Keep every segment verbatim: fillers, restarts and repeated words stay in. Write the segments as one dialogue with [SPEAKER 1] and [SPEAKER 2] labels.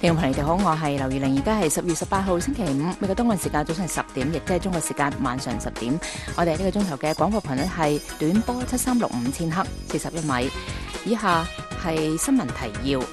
[SPEAKER 1] 聽眾朋友你哋好，我係劉月玲，而家係十月十八號星期五，美國東岸時間早上十點，亦即係中國時間晚上十點。我哋呢個鐘頭嘅廣播頻率係短波七三六五千赫，四十一米。以下係新聞提要。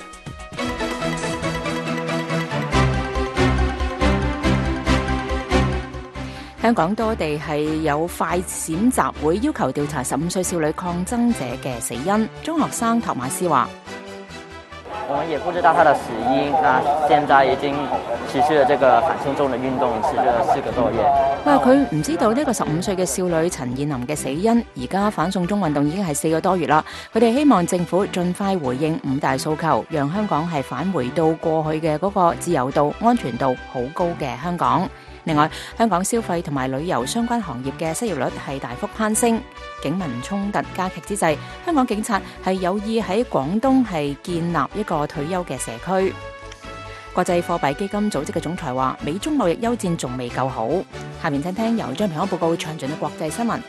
[SPEAKER 1] 香港多地係有快閃集會，要求調查十五歲少女抗爭者嘅死因。中學生托馬斯話：
[SPEAKER 2] 我們也不知道他的死因，那現在已經持續了這個反送中的運動持續了四個多月。
[SPEAKER 1] 佢話佢唔知道呢個十五歲嘅少女陳彥霖嘅死因。而家反送中運動已經係四個多月啦，佢哋希望政府盡快回應五大訴求，讓香港係返回到過去嘅嗰個自由度、安全度好高嘅香港。另外，香港消費同埋旅遊相關行業嘅失業率係大幅攀升，警民衝突加劇之際，香港警察係有意喺廣東係建立一個退休嘅社區。國際貨幣基金組織嘅總裁話，美中貿易休戰仲未夠好。下面聽聽由張平安報告詳盡嘅國際新聞。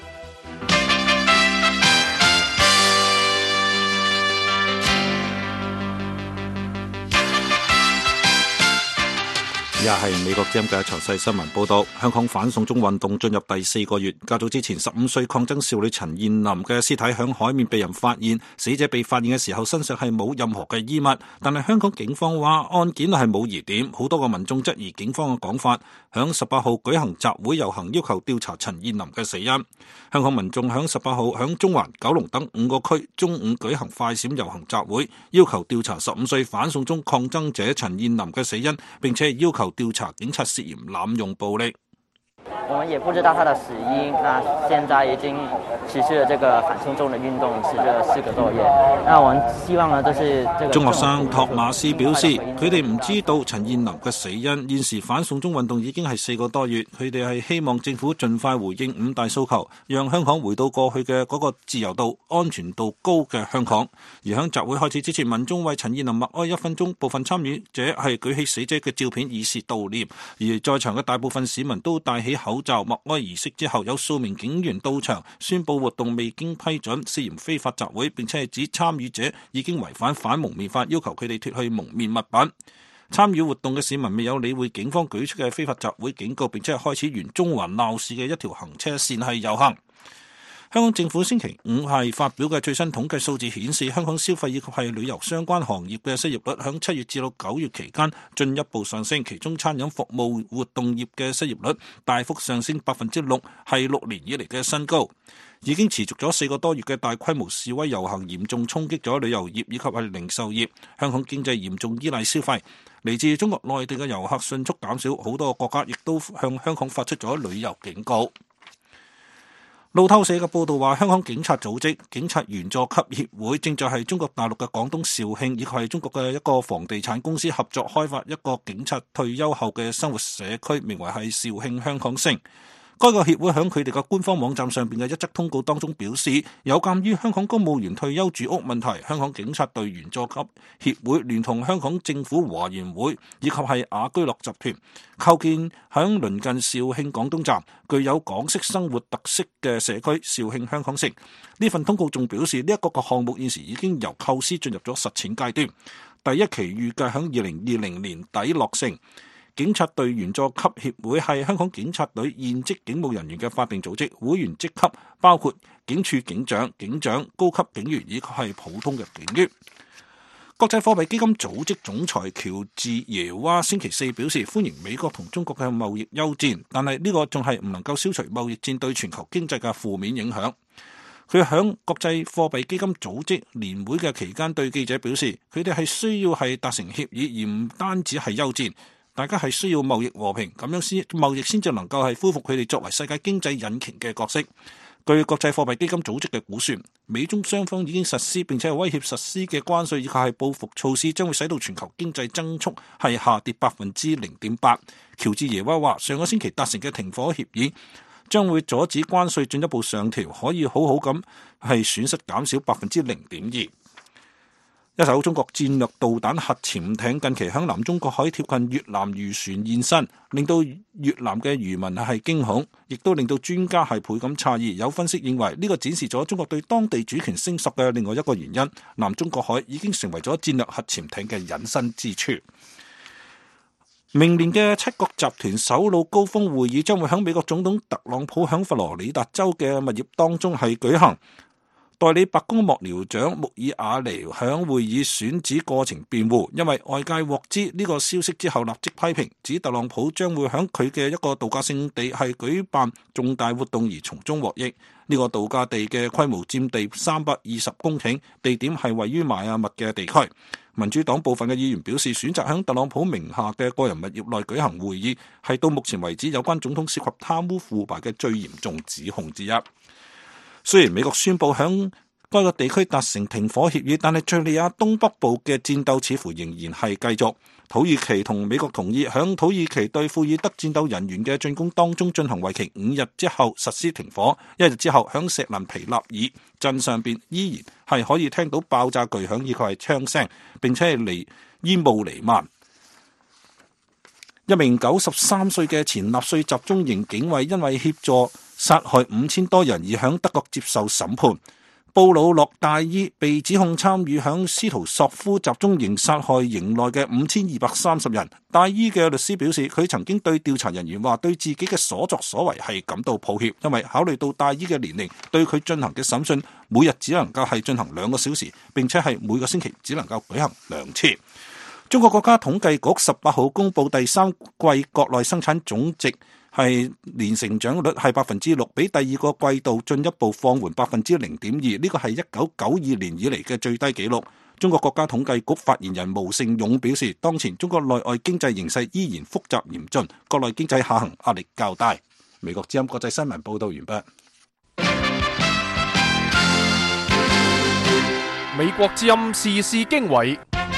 [SPEAKER 3] 又係美國之音嘅詳細新聞報道。香港反送中運動進入第四個月，較早之前，十五歲抗爭少女陳彥霖嘅屍體響海面被人發現，死者被發現嘅時候身上係冇任何嘅衣物，但係香港警方話案件係冇疑點，好多個民眾質疑警方嘅講法。響十八號舉行集會遊行，要求調查陳彥霖嘅死因。香港民眾響十八號響中環、九龍等五個區中午舉行快閃遊行集會，要求調查十五歲反送中抗爭者陳彥霖嘅死因，並且要求調查警察涉嫌濫用暴力。
[SPEAKER 2] 我們也不知道他的死因，那現在已經持續了這個反送中的運動持續了四個多月。那我們希望呢，就是這個
[SPEAKER 3] 中學生托馬斯表示，佢哋唔知道陳彥霖嘅死因。現時反送中運動已經係四個多月，佢哋係希望政府盡快回應五大訴求，讓香港回到過去嘅嗰個自由度、安全度高嘅香港。而喺集會開始之前，民眾為陳彥霖默哀一分鐘，部分參與者係舉起死者嘅照片以示悼念，而在場嘅大部分市民都戴起口罩。默哀儀式之後，有數名警員到場宣佈活動未經批准，涉嫌非法集會，並且係指參與者已經違反反蒙面法，要求佢哋脫去蒙面物品。參與活動嘅市民未有理會警方舉出嘅非法集會警告，並且係開始沿中環鬧市嘅一條行車線係遊行。香港政府星期五係發表嘅最新統計數字顯示，香港消費以及係旅遊相關行業嘅失業率響七月至到九月期間進一步上升，其中餐飲服務活動業嘅失業率大幅上升百分之六，係六年以嚟嘅新高。已經持續咗四個多月嘅大規模示威遊行嚴重衝擊咗旅遊業以及係零售業，香港經濟嚴重依賴消費，嚟自中國內地嘅遊客迅速減少，好多個國家亦都向香港發出咗旅遊警告。路透社嘅報道話，香港警察組織警察員佐級協會正在係中國大陸嘅廣東肇慶以及係中國嘅一個房地產公司合作開發一個警察退休後嘅生活社區，名為係肇慶香港城。該個協會喺佢哋嘅官方網站上邊嘅一則通告當中表示，有鑑於香港公務員退休住屋問題，香港警察隊員佐級協會聯同香港政府華員會以及係雅居樂集團構建響鄰近肇慶廣東站具有港式生活特色嘅社區肇慶香港城。呢份通告仲表示，呢一個個項目現時已經由構思進入咗實踐階段，第一期預計響二零二零年底落成。警察隊員佐級協會係香港警察隊現職警務人員嘅法定組織，會員職級包括警署警長、警長、高級警員以及係普通嘅警員。國際貨幣基金組織總裁喬治耶娃星期四表示，歡迎美國同中國嘅貿易休戰，但係呢個仲係唔能夠消除貿易戰對全球經濟嘅負面影響。佢響國際貨幣基金組織年會嘅期間對記者表示，佢哋係需要係達成協議，而唔單止係休戰。大家係需要貿易和平，咁樣先貿易先至能夠係恢復佢哋作為世界經濟引擎嘅角色。據國際貨幣基金組織嘅估算，美中雙方已經實施並且係威脅實施嘅關稅以及係報復措施，將會使到全球經濟增速係下跌百分之零點八。喬治耶娃話，上個星期達成嘅停火協議將會阻止關稅進一步上調，可以好好咁係損失減少百分之零點二。一艘中國戰略導彈核潛艇近期響南中國海貼近越南漁船現身，令到越南嘅漁民係驚恐，亦都令到專家係倍感詫異。有分析認為呢個展示咗中國對當地主權聲索嘅另外一個原因，南中國海已經成為咗戰略核潛艇嘅隱身之處。 明年嘅七國集團首腦高峰會議將會喺美國總統特朗普喺佛羅里達州嘅蜜月當中係舉行。代理白宮幕僚長穆爾瓦尼喺會議選址過程辯護，因為外界獲知呢個消息之後立即批評，指特朗普將會喺佢嘅一個度假勝地係舉辦重大活動而從中獲益。呢個度假地嘅規模佔地三百二十公頃，地點係位於邁阿密嘅地區。民主黨部分嘅議員表示，選擇喺特朗普名下嘅個人物業內舉行會議，係到目前為止有關總統涉及貪污腐敗嘅最嚴重指控之一。雖然美國宣布喺該個地區達成停火協議，但係敘利亞東北部嘅戰鬥似乎仍然係繼續。土耳其同美國同意喺土耳其對庫爾德戰鬥人員嘅進攻當中進行為期五日之後實施停火。一日之後，喺錫蘭皮納爾鎮上邊依然係可以聽到爆炸巨響以及係槍聲，並且係離煙霧彌漫。一名九十三歲嘅前納粹集中營警衛因為協助殺害五千多人而響德國接受審判。布魯諾戴伊被指控參與響斯圖索夫集中營殺害營內嘅五千二百三十人。戴伊嘅律師表示，佢曾經對調查人員話對自己嘅所作所為係感到抱歉，因為考慮到戴伊嘅年齡，對佢進行嘅審訊每日只能夠係進行兩個小時，並且係每個星期只能夠舉行兩次。中國國家統計局十八號公布第三季國內生產總值係年成長率係百分之六，比第二個季度進一步放緩百分之零點二，呢個係一九九二年以嚟嘅最低紀錄。中國國家統計局發言人毛盛勇表示，當前中國內外經濟形勢依然複雜嚴峻，國內經濟下行壓力較大。美國之音國際新聞報道完畢。
[SPEAKER 4] 美國之音時事經緯，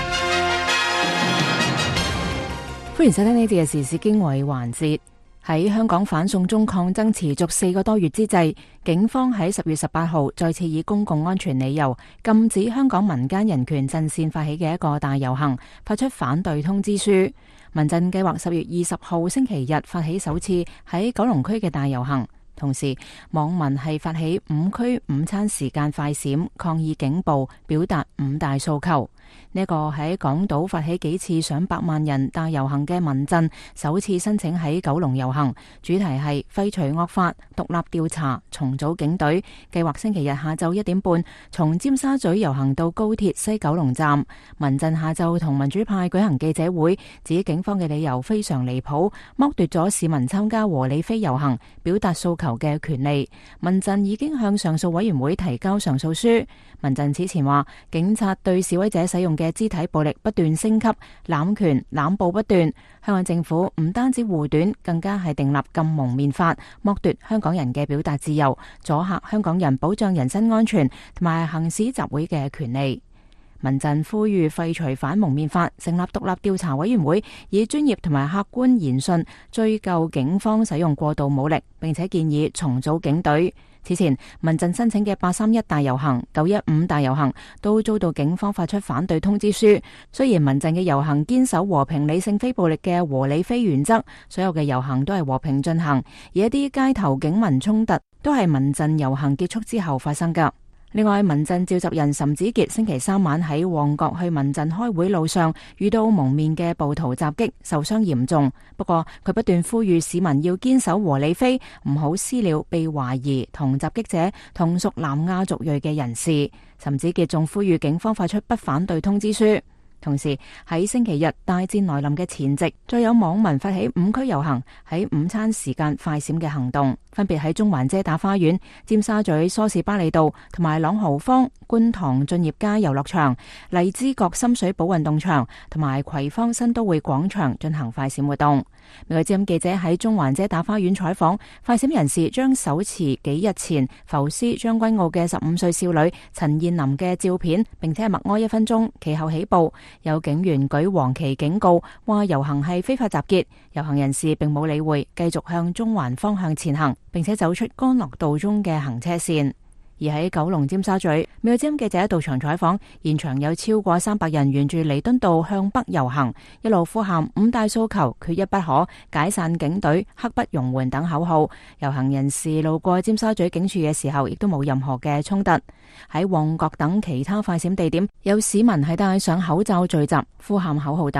[SPEAKER 1] 歡迎收聽呢節嘅時事經緯環節。喺香港反送中抗爭持續四個多月之際，警方喺十月十八號再次以公共安全理由禁止香港民間人權陣線發起嘅一個大遊行，發出反對通知書。民陣計劃十月二十號星期日發起首次喺九龍區嘅大遊行，同時網民係發起五區午餐時間快閃抗議警暴，表達五大訴求。呢一個喺港島發起幾次上百萬人大遊行嘅民陣，首次申請喺九龍遊行，主題係廢除惡法、獨立調查、重組警隊。計劃星期日下晝一點半從尖沙咀遊行到高鐵西九龍站。民陣下晝同民主派舉行記者會，指警方嘅理由非常離譜，剝奪咗市民參加和理非遊行、表達訴求嘅權利。民陣已經向上訴委員會提交上訴書。民陣此前話，警察對示威者使用嘅肢體暴力不斷升級，濫權濫暴不斷。香港政府唔單止護短，更加係訂立禁蒙面法，剝奪香港人嘅表達自由，阻嚇香港人保障人身安全同埋行使集會嘅權利。民陣呼籲廢除反蒙面法，成立獨立調查委員會，以專業同埋客觀言訊追究警方使用過度武力，並且建議重組警隊。此前，民陣申請嘅八三一大遊行、九一五大遊行都遭到警方發出反對通知書。雖然民陣嘅遊行堅守和平理性非暴力嘅和理非原則，所有嘅遊行都係和平進行，而一啲街頭警民衝突都係民陣遊行結束之後發生㗎。另外，民陣召集人岑子傑星期三晚喺旺角去民陣開會路上遇到蒙面嘅暴徒襲擊，受傷嚴重。不過佢不斷呼籲市民要堅守和理非，唔好私了被懷疑同襲擊者同屬南亞族裔嘅人士。岑子傑仲呼籲警方發出不反對通知書。同時喺星期日大戰來臨嘅前夕，再有網民發起五區遊行，喺午餐時間快閃嘅行動，分別喺中環遮打花園、尖沙咀梳士巴利道同埋朗豪坊、觀塘駿業街遊樂場、荔枝角深水埗運動場同埋葵芳新都會廣場進行快閃活動。美國之音記者喺中環遮打花園採訪，快閃人士將手持幾日前浮屍將軍澳嘅十五歲少女陳彥霖嘅照片，並且默哀一分鐘，其後起步。有警員舉黃旗警告，話遊行係非法集結。遊行人士並冇理會，繼續向中環方向前行，並且走出干諾道中嘅行車線。而喺九龍尖沙咀，美國之音記者到場採訪，現場有超過三百人沿住彌敦道向北遊行，一路呼喊五大訴求，缺一不可，解散警隊，刻不容緩等口號。遊行人士路過尖沙咀警署嘅時候，亦都冇任何嘅衝突。喺旺角等其他快閃地點，有市民係戴上口罩聚集，呼喊口號等。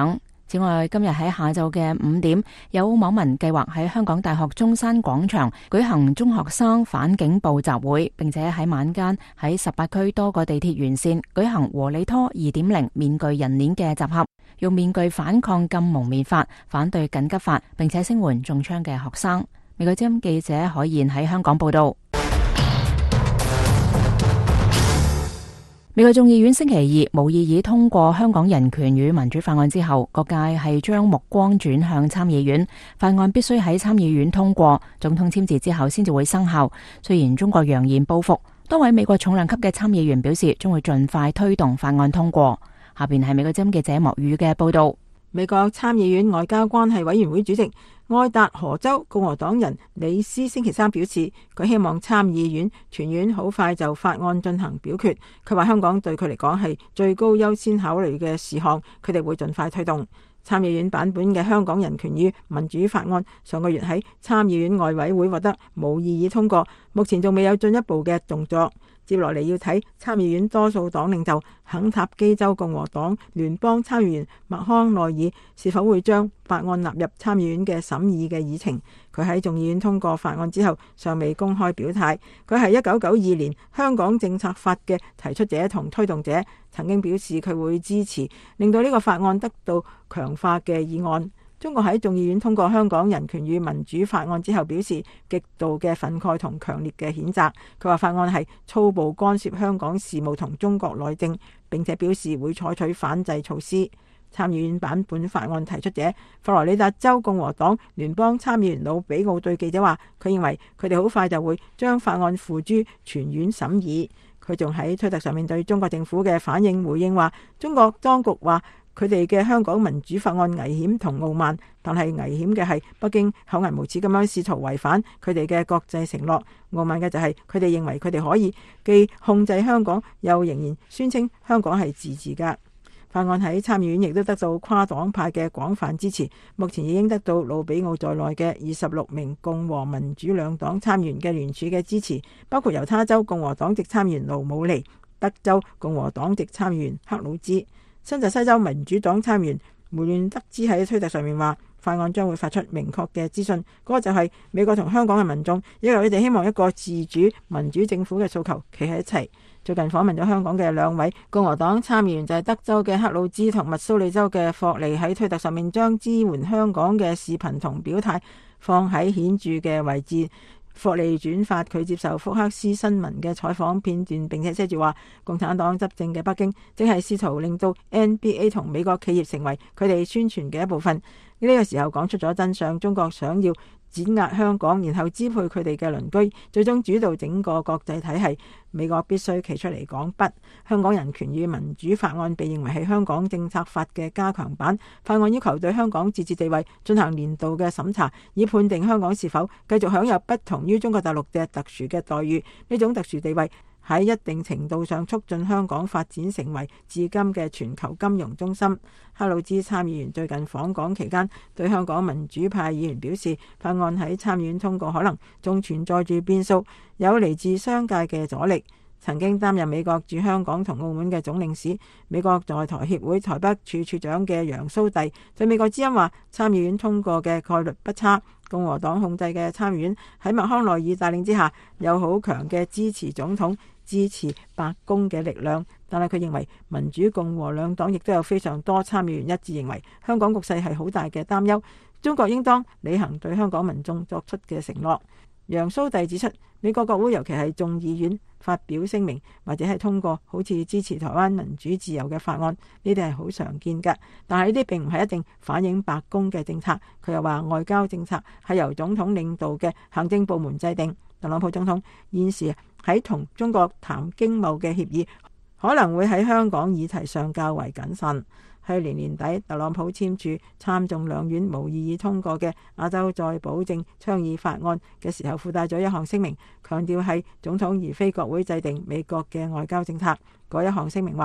[SPEAKER 1] 此外，今日喺下晝嘅五點，有網民計劃喺香港大學中山廣場舉行中學生反警暴集會，並且喺晚間喺十八區多個地鐵沿線舉行和理拖二點零面具人鏈嘅集合，用面具反抗禁蒙面法，反對緊急法，並且聲援中槍嘅學生。美國之音記者海燕喺香港報道。美國眾議院星期二無異議通過香港人權與民主法案之後，各界係將目光轉向參議院。法案必須喺參議院通過，總統簽字之後先至會生效。雖然中國揚言報復，多位美國重量級嘅參議員表示將會盡快推動法案通過。下邊係美國之音記者莫宇嘅報道。
[SPEAKER 5] 美國參議院外交關係委員會主席愛達荷州共和黨人李斯星期三表示，佢希望參議院全院好快就法案進行表決。佢話香港對佢嚟講係最高優先考慮嘅事項，佢哋會盡快推動。參議院版本嘅香港人權與民主法案上個月喺參議院外委會獲得無異議通過，目前仲未有進一步嘅動作。接落嚟要睇參議院多數黨領袖肯塔基州共和黨聯邦參議員麥康奈爾是否會將法案納入參議院嘅審議嘅議程。佢喺眾議院通過法案之後尚未公開表態。佢係一九九二年香港政策法嘅提出者同推動者，曾經表示佢會支持令到呢個法案得到強化嘅議案。中國喺眾議院通過香港人權與民主法案之後，表示極度嘅憤慨同強烈嘅譴責。佢話法案係粗暴干涉香港事務同中國內政，並且表示會採取反制措施。參議院版本法案提出者佛羅里達州共和黨聯邦參議員魯比奧對記者話，佢認為佢哋好快就會將法案付諸全院審議。佢仲喺推特上面對中國政府嘅反應回應話，中國當局話佢哋嘅香港民主法案危險同傲慢，但係危險嘅係北京厚顏無恥咁樣試圖違反佢哋嘅國際承諾，傲慢嘅就係佢哋認為佢哋可以既控制香港，又仍然宣稱香港係自治噶。法案喺參議院亦都得到跨黨派嘅廣泛支持，目前已經得到魯比奧在內嘅二十六名共和民主兩黨參議員嘅聯署嘅支持，包括猶他州共和黨籍參議員盧姆尼、德州共和黨籍參議員克魯茲。新澤西州民主黨參議員梅亂德茲喺推特上面話，法案將會發出明確嘅資訊，嗰個就係美國同香港嘅民眾，因為佢哋希望一個自主民主政府嘅訴求企喺一齊。最近訪問咗香港嘅兩位共和黨參議員就係德州嘅克魯茲同密蘇里州嘅霍利，喺推特上面將支援香港嘅視頻同表態放喺顯著嘅位置。霍利轉發佢接受福克斯新聞嘅採訪片段，並且寫住話，共產黨執政嘅北京正係試圖令到 N B A 同美國企業成為佢哋宣傳嘅一部分。呢個時候講出咗真相，中國想要碾壓香港，然後支配佢哋嘅鄰居，最終主導整個國際體系。美國必須企出嚟講不。香港人權與民主法案被認為係香港政策法嘅加強版。法案要求對香港自治地位進行年度嘅審查，以判定香港是否繼續享有不同於中國大陸嘅特殊嘅待遇。呢種特殊地位喺一定程度上促進香港發展成為至今嘅全球金融中心。克魯茲參議員最近訪港期間對香港民主派議員表示，法案喺參議院通過可能仲存在住變數，有嚟自商界嘅阻力。曾經擔任美國駐香港同澳門嘅總領事、美國在台協會台北處處長嘅楊蘇棣對美國之音話，參議院通過嘅概率不差。共和黨控制嘅參議院喺麥康奈爾帶領之下，有好強嘅支持總統、支持白宮嘅力量。但係佢認為民主共和兩黨亦都有非常多參議員一致認為香港局勢係好大嘅擔憂，中國應當履行對香港民眾作出嘅承諾。楊蘇棣指出，美國國會尤其係眾議院發表聲明或者係通過好似支持台灣民主自由嘅法案，呢啲係好常見嘅。但係呢啲並唔係一定反映白宮嘅政策。佢又話外交政策係由總統領導嘅行政部門制定。特朗普總統現時喺同中國談經貿嘅協議，可能會喺香港議題上較為謹慎。去年年底，特朗普簽署參眾兩院無異議通過嘅亞洲再保證倡議法案嘅時候，附帶咗一項聲明，強調係總統而非國會制定美國嘅外交政策。嗰一項聲明話，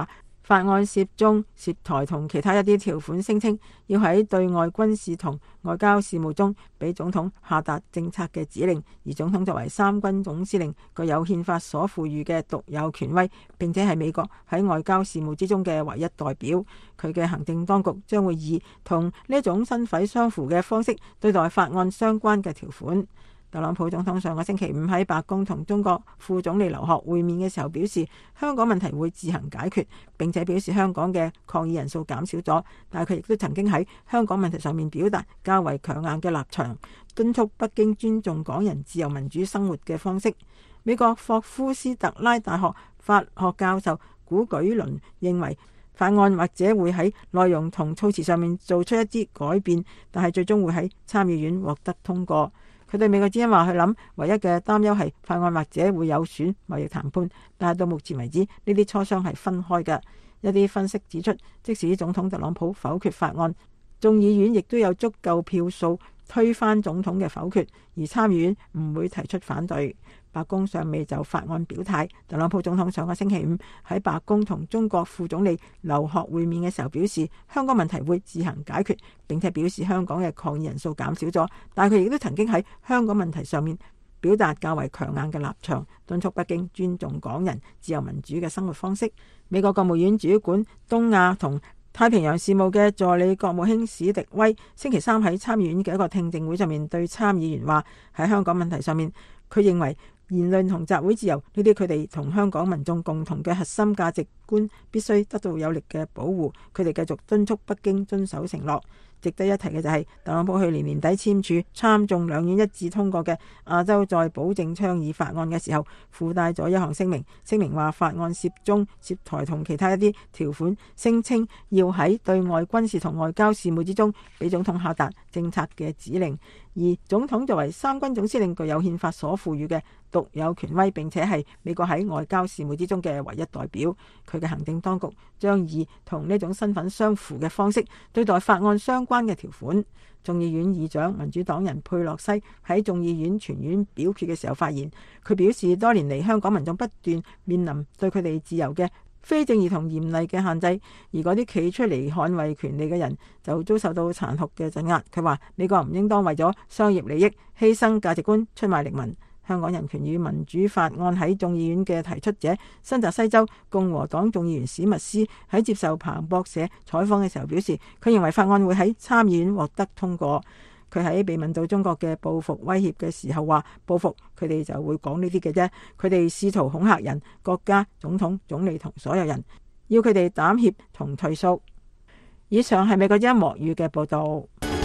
[SPEAKER 5] 法案涉中、涉台同其他一啲條款，聲稱要喺對外軍事同外交事務中俾總統下達政策嘅指令，而總統作為三軍總司令，具有憲法所賦予嘅獨有權威，並且係美國喺外交事務之中嘅唯一代表。佢嘅行政當局將會以同呢一種身份相符嘅方式對待法案相關嘅條款。特朗普總統上個星期五喺白宮同中國副總理劉鶴會面嘅時候表示，香港問題會自行解決，並且表示香港嘅抗議人數減少咗，但係佢亦都曾經喺香港問題上面表達較為強硬嘅立場，敦促北京尊重港人自由民主生活嘅方式。美國霍夫斯特拉大學法學教授古舉倫認為，法案或者會喺內容同措辭上面做出一啲改變，但係最終會喺參議院獲得通過。佢對美國之音話，佢諗唯一嘅擔憂係法案或者會有損貿易談判，但係到目前為止呢啲磋商係分開嘅。一啲分析指出，即使總統特朗普否決法案，眾議院亦都有足夠票數推翻總統嘅否決，而參議院唔會提出反對。白宮尚未就法案表態。特朗普總統上個星期五喺白宮同中國副總理劉鶴會面嘅時候表示，香港問題會自行解決，並且表示香港嘅抗議人數減少咗，但係佢亦都曾經喺香港問題上面表達較為強硬嘅立場，敦促北京尊重港人自由民主嘅生活方式。美國國務院主管東亞同太平洋事務嘅助理國務卿史迪威星期三喺參議院嘅一個聽證會上面對參議員話，喺香港問題上面，佢認為言論同集會自由呢啲佢哋同香港民眾共同嘅核心價值觀必須得到有力嘅保護。佢哋繼續敦促北京遵守承諾。值得一提嘅就係特朗普去年年底簽署參眾兩院一致通過嘅亞洲再保證倡議法案嘅時候，附帶咗一項聲明，聲明話法案涉中、涉台同其他一啲條款，聲稱要喺對外軍事同外交事務之中俾總統下達政策嘅指令。而總統作為三軍總司令，具有憲法所賦予嘅獨有權威，並且係美國喺外交事務之中嘅唯一代表。佢嘅行政當局將以同呢種身份相符嘅方式對待法案相關嘅條款。眾議院議長民主黨人佩洛西喺眾議院全院表決嘅時候發言，佢表示多年嚟香港民眾不斷面臨對佢哋自由嘅非正義同嚴厲嘅限制，而嗰啲企出嚟捍衛權利嘅人就遭受到殘酷嘅鎮壓。佢話美國唔應當為咗商業利益犧牲價值觀出賣力民。香港人權與民主法案喺眾議院嘅提出者新澤西州共和黨眾議員史密斯喺接受彭博社採訪嘅時候表示，佢認為法案會喺參議院獲得通過。佢喺被問到中國嘅報復威脅嘅時候話，報復佢哋就會講呢啲嘅啫，佢哋試圖恐嚇人、國家、總統、總理同所有人，要佢哋膽怯同退縮。以上係美國音樂語嘅報道。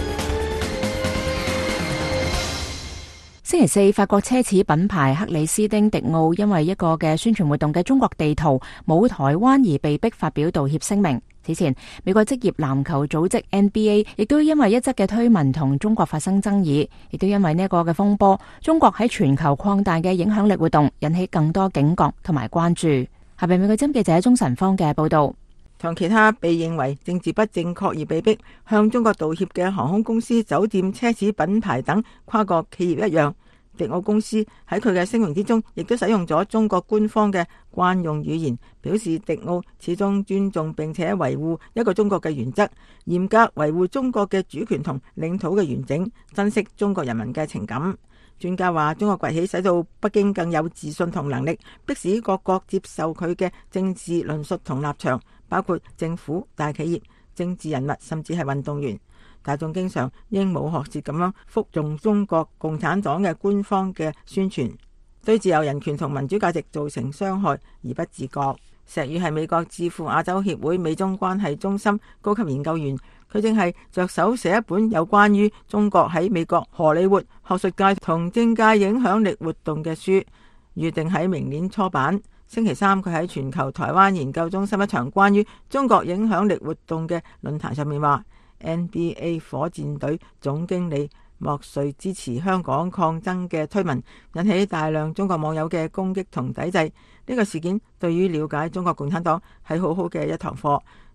[SPEAKER 1] 星期四，法國奢侈品牌克里斯汀迪奧因為一個嘅宣傳活動嘅中國地圖冇台灣而被逼發表道歉聲明。此前，美國職業籃球組織 N B A 亦都因為一則嘅推文同中國發生爭議，亦都因為呢一個嘅風波，中國喺全球擴大嘅影響力活動引起更多警覺同埋關注。下邊美國針記者鍾晨芳嘅報道。
[SPEAKER 5] 同其他被認為政治不正確而被逼向中國道歉嘅航空公司、酒店、奢侈品牌等跨國企業一樣，迪奧公司喺佢嘅聲明之中，亦都使用咗中國官方嘅慣用語言，表示迪奧始終尊重並且維護一個中國嘅原則，嚴格維護中國嘅主權同領土嘅完整，珍惜中國人民嘅情感。專家話，中國崛起使到北京更有自信同能力，迫使各國接受佢嘅政治論述同立場，包括政府、大企業、政治人物，甚至係運動員。大眾經常鸚鵡學舌咁樣服從中國共產黨嘅官方嘅宣傳，對自由人權同民主價值造成傷害而不自覺。石宇係美國智庫亞洲協會美中關係中心高級研究員，佢正係着手寫一本有關於中國喺美國荷里活、學術界同政界影響力活動嘅書，預定喺明年初版。星期三，佢喺全球台灣研究中心一場關於中國影響力活動嘅論壇上面話， N B A 火箭隊總經理莫瑞支持香港抗爭嘅推文，引起大量中國網友嘅攻擊同抵制。呢個事件對於了解中國共產黨係好好嘅一堂課。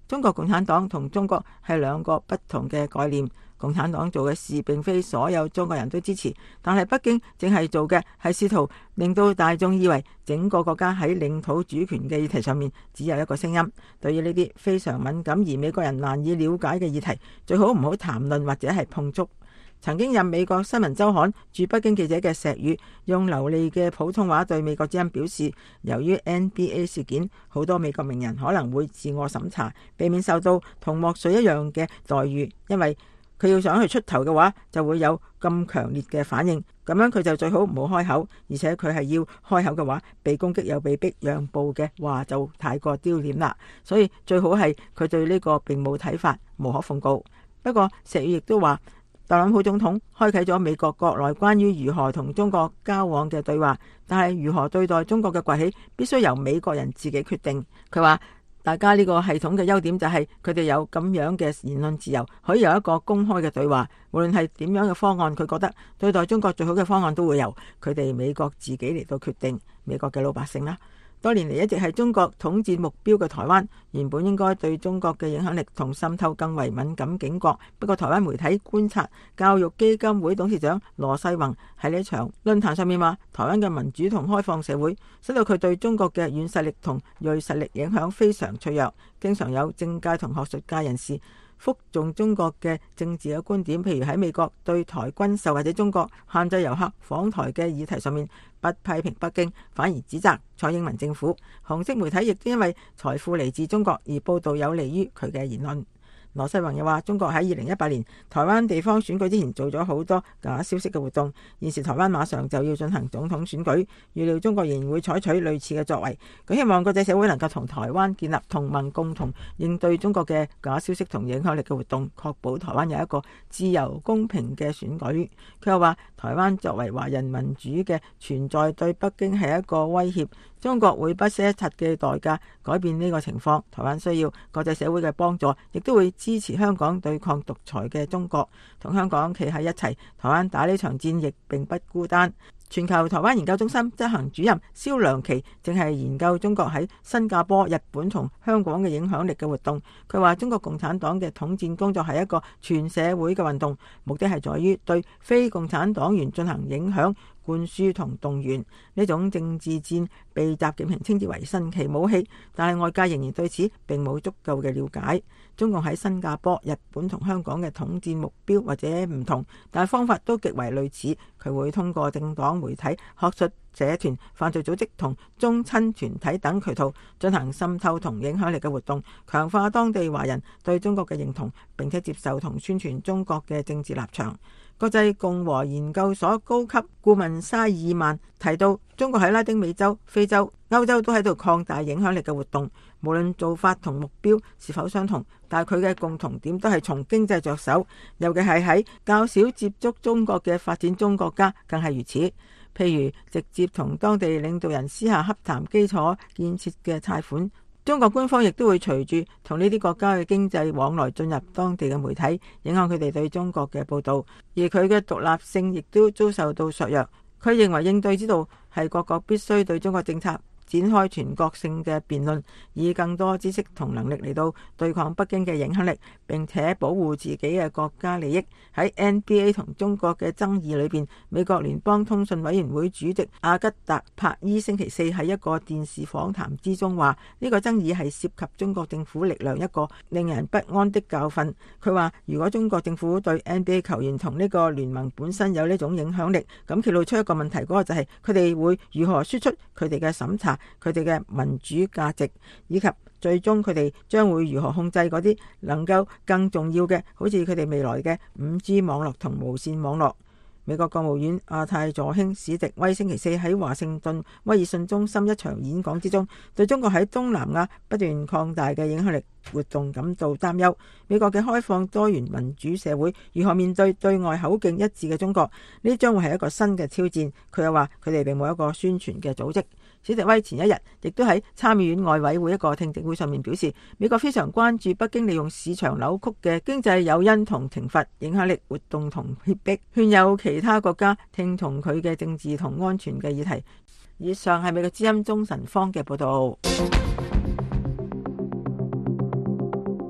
[SPEAKER 5] 中國共產黨同中國係兩個不同嘅概念。共產黨做嘅事並非所有中國人都支持，但係北京正係做嘅係試圖令到大眾以為整個國家喺領土主權嘅議題上面只有一個聲音。對於呢啲非常敏感而美國人難以了解嘅議題，最好唔好談論或者係碰觸。曾經任美國新聞週刊駐北京記者嘅石宇用流利嘅普通話對美國之音表示，由於 N B A 事件，好多美國名人可能會自我審查，避免受到同莫瑞一樣嘅待遇，因為佢要想去出頭嘅話，就會有咁強烈嘅反應，咁樣佢就最好唔好開口，而且佢係要開口嘅話，被攻擊又被逼讓步嘅話就太過丟臉啦。所以最好係佢對呢個並冇睇法，無可奉告。不過石宇亦都話，特朗普總統開啟咗美國國內關於如何同中國交往嘅對話，但係如何對待中國嘅崛起，必須由美國人自己決定。佢話，大家呢個系統嘅優點就係佢哋有咁樣嘅言論自由，可以有一個公開嘅對話，無論係點樣嘅方案，佢覺得對待中國最好嘅方案都會由佢哋美國自己嚟到決定。美國嘅老百姓啦，多年嚟一直係中國統戰目標嘅台灣，原本應該對中國嘅影響力同滲透更為敏感警覺。不過台灣媒體觀察教育基金會董事長羅世宏喺呢場論壇上面話，台灣嘅民主同開放社會使到佢對中國嘅軟實力同銳實力影響非常脆弱，經常有政界同學術界人士複重中國嘅政治嘅觀點，譬如喺美國對台軍售或者中國限制遊客訪台嘅議題上面，不批評北京，反而指責蔡英文政府。紅色媒體亦都因為財富嚟自中國而報道有利於佢嘅言論。羅世宏又話，中國喺二零一八年台灣地方選舉之前做咗好多假消息嘅活動，現時台灣馬上就要進行總統選舉，預料中國仍然會採取類似嘅作為。佢希望國際社會能夠同台灣建立同盟，共同應對中國嘅假消息同影響力嘅活動，確保台灣有一個自由公平嘅選舉。佢又話，台灣作為華人民主嘅存在對北京係一個威脅，中國會不惜一切嘅代價改變呢個情況。台灣需要國際社會嘅幫助，亦都會支持香港對抗獨裁嘅中國，同香港企喺一齊。台灣打呢場戰役並不孤單。全球台灣研究中心執行主任蕭良琪正係研究中國喺新加坡、日本同香港嘅影響力嘅活動。佢話，中國共產黨嘅統戰工作係一個全社會嘅運動，目的係在於對非共產黨員進行影響、灌輸同動員。呢種政治戰被習近平稱之為神奇武器，但係外界仍然對此並冇足夠嘅了解。中共喺新加坡、日本同香港嘅統戰目標或者唔同，但係方法都極為類似。佢會通過政黨、媒體、學術社團、犯罪組織同宗親團體等渠道進行滲透同影響力嘅活動，強化當地華人對中國嘅認同，並且接受同宣傳中國嘅政治立場。國際共和研究所高級顧問沙爾曼提到，中國喺拉丁美洲、非洲、歐洲都喺度擴大影響力嘅活動，無論做法同目標是否相同，但係佢嘅共同點都係從經濟着手，尤其係喺較少接觸中國嘅發展中國家更係如此。譬如直接同當地領導人私下洽談基礎建設嘅貸款，中國官方亦都會隨住同呢啲國家嘅經濟往來進入當地嘅媒體，影響佢哋對中國嘅報道，而佢嘅獨立性亦都遭受到削弱。佢認為應對之道係各國必須對中國政策展開全國性嘅辯論，以更多知識同能力嚟到對抗北京嘅影響力，並且保護自己嘅國家利益。喺 N B A 同中國嘅爭議裏邊，美國聯邦通訊委員會主席阿吉達帕伊星期四喺一個電視訪談之中話，呢個爭議係涉及中國政府力量一個令人不安的教訓。佢話，如果中國政府對 N B A 球員同呢個聯盟本身有呢種影響力，咁揭露出一個問題，嗰個就係佢哋會如何輸出佢哋嘅審查、佢哋嘅民主價值，以及最終佢哋將會如何控制嗰啲能夠更重要嘅，好似佢哋未來嘅五 G 網絡同無線網絡。美國國務院亞太助卿史迪威星期四喺華盛頓威爾遜中心一場演講之中，對中國喺東南亞不斷擴大嘅影響力活動感到擔憂。美國嘅開放多元民主社會如何面對對外口徑一致嘅中國，呢將會係一個新嘅挑戰。佢又話佢哋並冇一個宣傳嘅組織。史迪威前一日亦都喺參議院外委會一個聽證會上面表示，美國非常關注北京利用市場扭曲嘅經濟誘因同懲罰、影響力活動同脅迫，勸誘其他國家聽從佢嘅政治同安全嘅議題。以上係美國之音鍾晨芳嘅報道。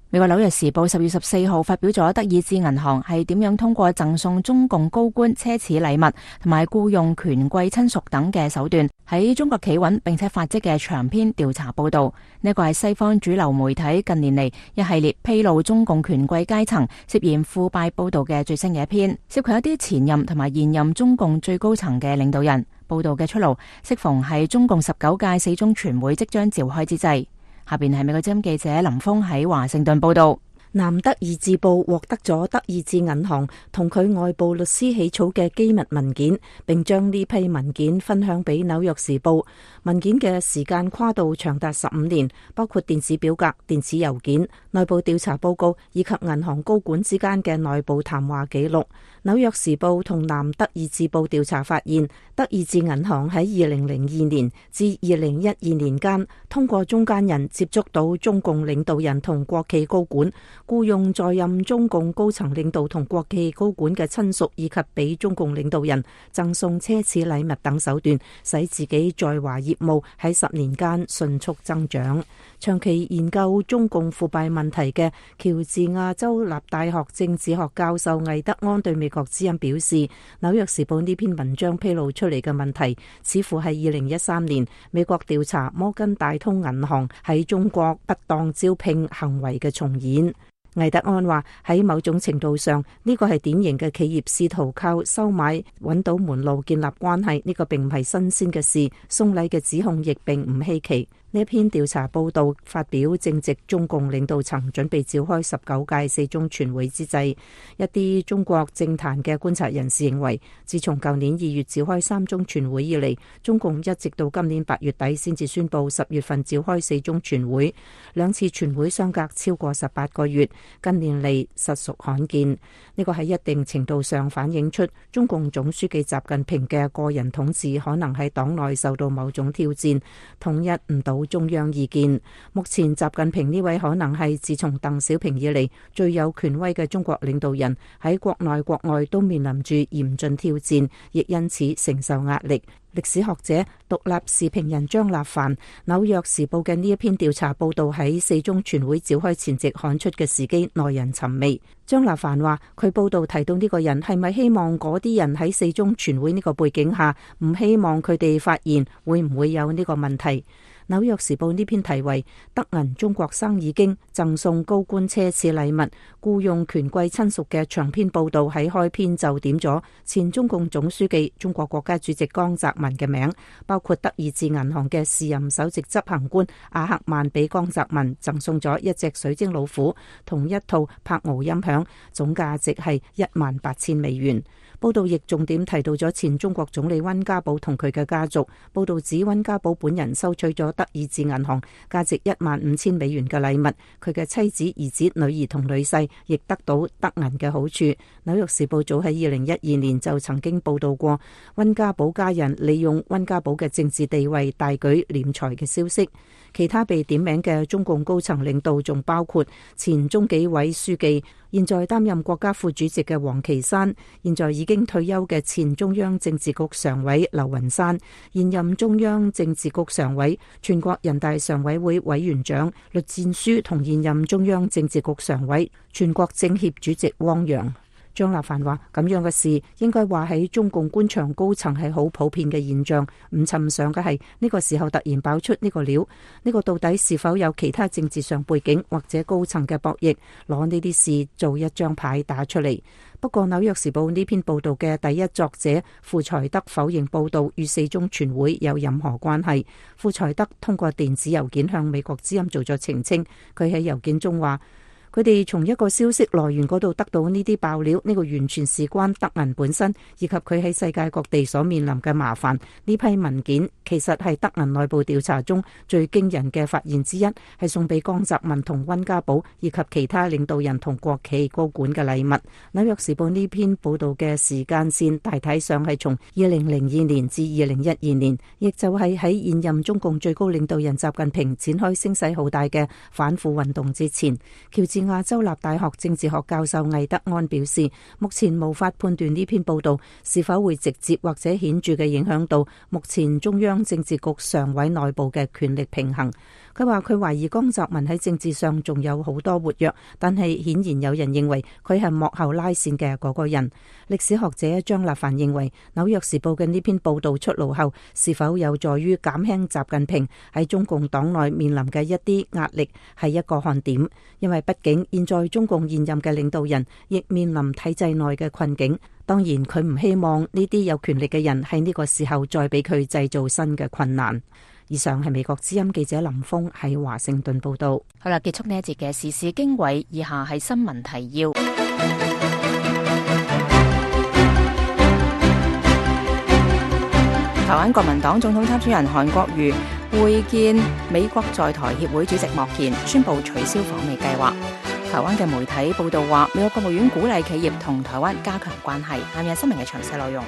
[SPEAKER 1] 美國紐約時報十月十四號發表咗德意志銀行係點樣通過贈送中共高官奢侈禮物同埋僱用權貴親屬等嘅手段喺中國企穩並且發跡嘅長篇調查報道。呢個係西方主流媒體近年嚟一系列披露中共權貴階層涉嫌腐敗報道嘅最新嘅一篇，涉及一啲前任同埋現任中共最高層嘅領導人。報道嘅出爐適逢係中共十九屆四中全會即將召開之際。下邊係美國之音記者林峰喺華盛頓報道。
[SPEAKER 6] 南德意志報獲得咗德意志銀行同佢外部律師起草嘅機密文件，並將呢批文件分享俾紐約時報。文件嘅時間跨度長達十五年，包括電子表格、電子郵件、內部調查報告以及銀行高管之間嘅內部談話記錄。紐約時報同南德意志報調查發現，德意志銀行喺二零零二年至二零一二年間，通過中間人接觸到中共領導人同國企高管，僱用在任中共高層領導同國企高管嘅親屬，以及俾中共領導人贈送奢侈禮物等手段，使自己在華業務喺十年間迅速增長。長期研究中共腐敗問題嘅喬治亞州立大學政治學教授魏德安對美國之音表示，紐約時報呢篇文章披露出嚟嘅問題，似乎係二零一三年美國調查摩根大通銀行喺中國不當招聘行為嘅重演。魏德安話，喺某種程度上，呢個係典型嘅企業試圖靠收買揾到門路建立關係，呢個並唔係新鮮嘅事，送禮嘅指控亦並唔稀奇。呢一篇調查報道發表正值中共領導層準備召開十九屆四中全會之際，一啲中國政壇嘅觀察人士認為，自從舊年二月召開三中全會以嚟，中共一直到今年八月底先至宣布十月份召開四中全會，兩次全會相隔超過十八個月，近年嚟實屬罕見。呢個喺一定程度上反映出中共總書記習近平嘅個人統治可能喺黨內受到某種挑戰，統一唔到中央意見。目前習近平呢位可能係自從鄧小平以嚟最有權威嘅中國領導人，喺國內國外都面臨住嚴峻挑戰，亦因此承受壓力。歷史學者、獨立時評人張立凡，紐約時報嘅呢一篇調查報道喺四中全會召開前夕刊出嘅時機耐人尋味。張立凡話，佢報道提到呢個人係咪希望嗰啲人喺四中全會呢個背景下，唔希望佢哋發現會唔會有呢個問題。紐約時報呢篇題為《德銀中國生意經贈送高官奢侈禮物僱用權貴親屬》嘅長篇報道喺開篇就點咗前中共總書記、中國國家主席江澤民嘅名，包括德意志銀行嘅時任首席執行官阿克曼俾江澤民贈送咗一隻水晶老虎同一套柏傲音響，總價值係一萬八千美元。報道亦重點提到咗前中國總理溫家寶同佢嘅家族。報道指溫家寶本人收取咗德意志銀行價值一萬五千美元嘅禮物，佢嘅妻子、兒子、女兒同女婿亦得到德銀嘅好處。紐約時報早喺二零一二年就曾經報道過溫家寶家人利用溫家寶嘅政治地位大舉斂財嘅消息。其他被點名嘅中共高層領導仲包括前中紀委書記、現在擔任國家副主席嘅王岐山，現在已經退休嘅前中央政治局常委劉雲山，現任中央政治局常委、全國人大常委會委員長栗戰書同現任中央政治局常委、全國政協主席汪洋。張立凡話，咁樣嘅事應該話喺中共官場高層係好普遍嘅現象，唔尋常嘅係呢個時候突然爆出呢個料，呢個到底是否有其他政治上背景或者高層嘅博弈，攞呢啲事做一張牌打出嚟。不過紐約時報呢篇報道嘅第一作者傅才德否認報道與四中全會有任何關係。傅才德通過電子郵件向美國之音做咗澄清，佢喺郵件中話，佢哋從一個消息來源嗰度得到呢啲爆料，呢個完全事關德銀本身，以及佢喺世界各地所面臨嘅麻煩。呢批文件其實係德銀內部調查中最驚人嘅發現之一，係送俾江澤民同溫家寶以及其他領導人同國企高管嘅禮物。紐約時報呢篇報道嘅時間線大體上係從二零零二年至二零一二年，亦就係喺現任中共最高領導人習近平展開聲勢浩大嘅反腐運動之前。喬治亞州立大學政治學教授魏德安表示，目前無法判斷呢篇報道是否會直接或者顯著嘅影響到目前中央政治局常委內部嘅權力平衡。佢話佢懷疑江澤民喺政治上仲有好多活躍，但係顯然有人認為佢係幕後拉線嘅嗰個人。歷史學者張立凡認為，紐約時報嘅呢篇報道出爐後，是否有助於減輕習近平喺中共黨內面臨嘅一啲壓力，係一個看點。因為畢竟現在中共現任嘅領導人亦面臨體制內嘅困境，當然佢唔希望呢啲有權力嘅人喺呢個時候再俾佢製造新嘅困難。以上係美國之音記者林峰喺華盛頓報道。
[SPEAKER 1] 好啦，結束呢一節嘅時事經緯，以下係新聞提要。台灣國民黨總統參選人韓國瑜會見美國在台協會主席莫健，宣布取消訪美計劃。台灣嘅媒體報道話，美國國務院鼓勵企業同台灣加強關係。下面係新聞嘅詳細內容。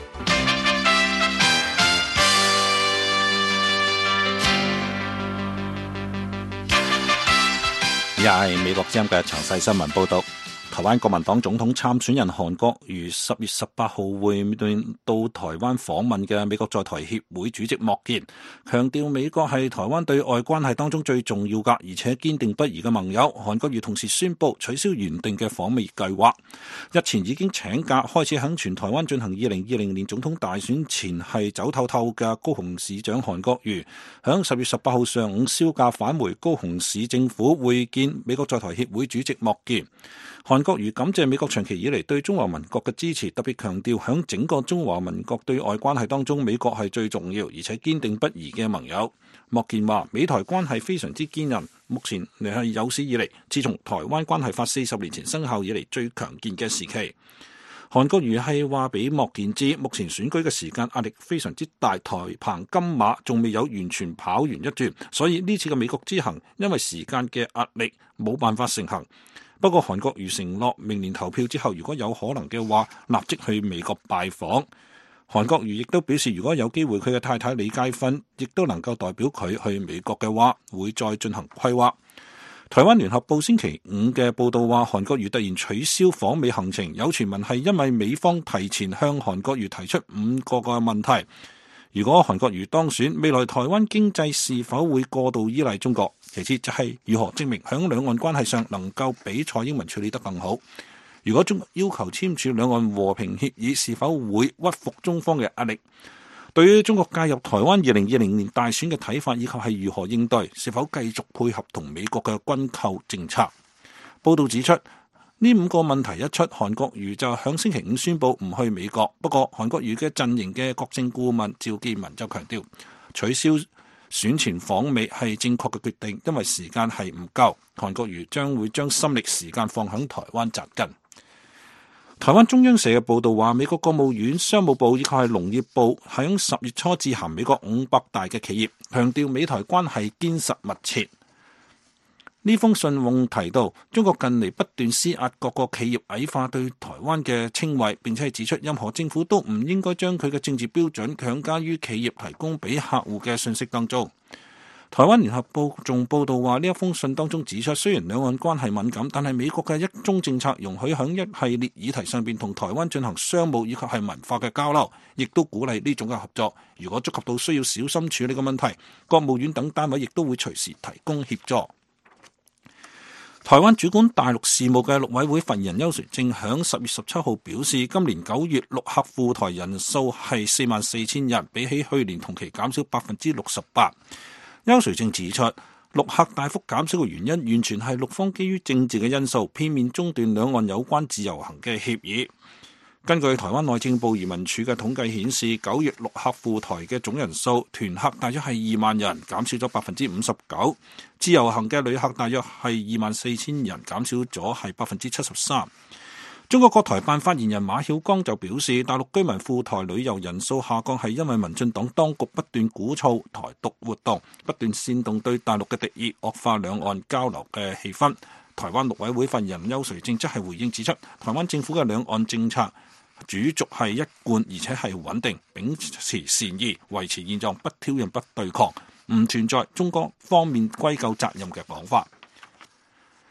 [SPEAKER 3] 而係美國之音嘅詳細新聞報道。台灣國民黨總統參選人韓國瑜十月十八號會見到台灣訪問嘅美國在台協會主席莫健，強調美國係台灣對外關係當中最重要嘅而且堅定不移嘅盟友。韓國瑜同時宣布取消原定嘅訪美計劃。日前已經請假開始響全台灣進行二零二零年總統大選前係走透透嘅高雄市長韓國瑜，響十月十八號上午銷假返回高雄市政府會見美國在台協會主席莫健。韓國瑜感謝美國長期以嚟對中華民國嘅支持，特別強調響整個中華民國對外關係當中，美國係最重要而且堅定不移嘅盟友。莫健話：美台關係非常之堅韌，目前嚟係有史以嚟，自從台灣關係法四十年前生效以嚟最強健嘅時期。韓國瑜係話俾莫健知，目前選舉嘅時間壓力非常之大，台澎金馬仲未有完全跑完一轉，所以呢次嘅美國之行因為時間嘅壓力冇辦法成行。不過韓國瑜承諾明年投票之後，如果有可能嘅話，立即去美國拜訪。韓國瑜亦都表示，如果有機會佢嘅太太李佳芬亦都能夠代表佢去美國嘅話，會再進行規劃。台灣聯合報星期五嘅報道話，韓國瑜突然取消訪美行程，有傳聞係因為美方提前向韓國瑜提出五個個問題。如果韓國瑜當選，未來台灣經濟是否會過度依賴中國？其次就係如何證明響兩岸關係上能夠比蔡英文處理得更好？如果中國要求簽署兩岸和平協議，是否會屈服中方嘅壓力？對於中國介入台灣二零二零年大選嘅睇法，以及係如何應對，是否繼續配合同美國嘅軍購政策？報道指出，呢五個問題一出，韓國瑜就響星期五宣布唔去美國。不過韓國瑜嘅陣營嘅國政顧問趙建文就強調，取消選前訪美係正確嘅決定，因為時間係唔夠。韓國瑜將會將心力時間放響台灣紮根。台灣中央社嘅報道話，美國國務院、商務部以及係農業部喺十月初致函美國五百大嘅企業，強調美台關係堅實密切。呢封信仲提到，中國近嚟不斷施壓各個企業矮化對台灣嘅稱謂，並且係指出任何政府都唔應該將佢嘅政治標準強加於企業提供俾客戶嘅信息當中。台灣聯合報仲報道話，呢一封信當中指出，雖然兩岸關係敏感，但係美國嘅一中政策容許響一系列議題上邊同台灣進行商務以及係文化嘅交流，亦都鼓勵呢種嘅合作。如果觸及到需要小心處理嘅問題，國務院等單位亦都會隨時提供協助。台灣主管大陸事務嘅陸委會發言人邱垂正響十月十七號表示，今年九月陸客赴台人數係四萬四千人，比起去年同期減少百分之六十八。邱垂正指出，陸客大幅減少嘅原因，完全係陸方基於政治嘅因素，片面中斷兩岸有關自由行嘅協議。根據台灣內政部移民署嘅統計顯示，九月陸客赴台嘅總人數，團客大約係二萬人，減少咗百分之五十九；自由行嘅旅客大約係二萬四千人，減少咗係百分之七十三。中國國台辦發言人馬曉光就表示，大陸居民赴台旅遊人數下降係因為民進黨當局不斷鼓噪台獨活動，不斷煽動對大陸嘅敵意，惡化兩岸交流嘅氣氛。台灣陸委會發言人邱垂正則係回應指出，台灣政府嘅兩岸政策主軸係一貫而且係穩定，秉持善意，維持現狀，不挑釁不對抗，唔存在中國方面歸咎責任嘅講法。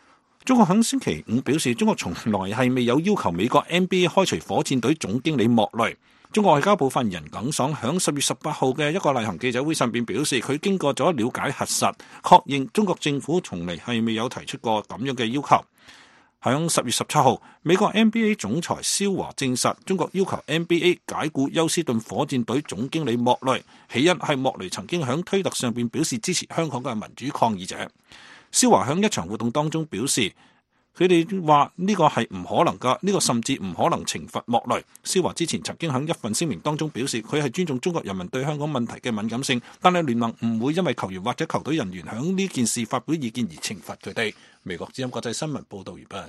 [SPEAKER 3] 中國響星期五表示，中國從來係未有要求美國 N B A 開除火箭隊總經理莫雷。中國外交部發言人耿爽響十月十八號嘅一個例行記者會上邊表示，佢經過咗了解核實，確認中國政府從嚟係未有提出過咁樣嘅要求。響十月十七號，美國 N B A 總裁蕭華證實，中國要求 N B A 解僱休斯頓火箭隊總經理莫雷，起因係莫雷曾經響推特上邊表示支持香港嘅民主抗議者。蕭華響一場活動當中表示，佢哋話呢個係唔可能噶，呢個甚至唔可能懲罰莫雷。蕭華之前曾經響一份聲明當中表示，佢係尊重中國人民對香港問題嘅敏感性，但係聯盟唔會因為球員或者球隊人員響呢件事發表意見而懲罰佢哋。美國之音國際新聞報道完畢。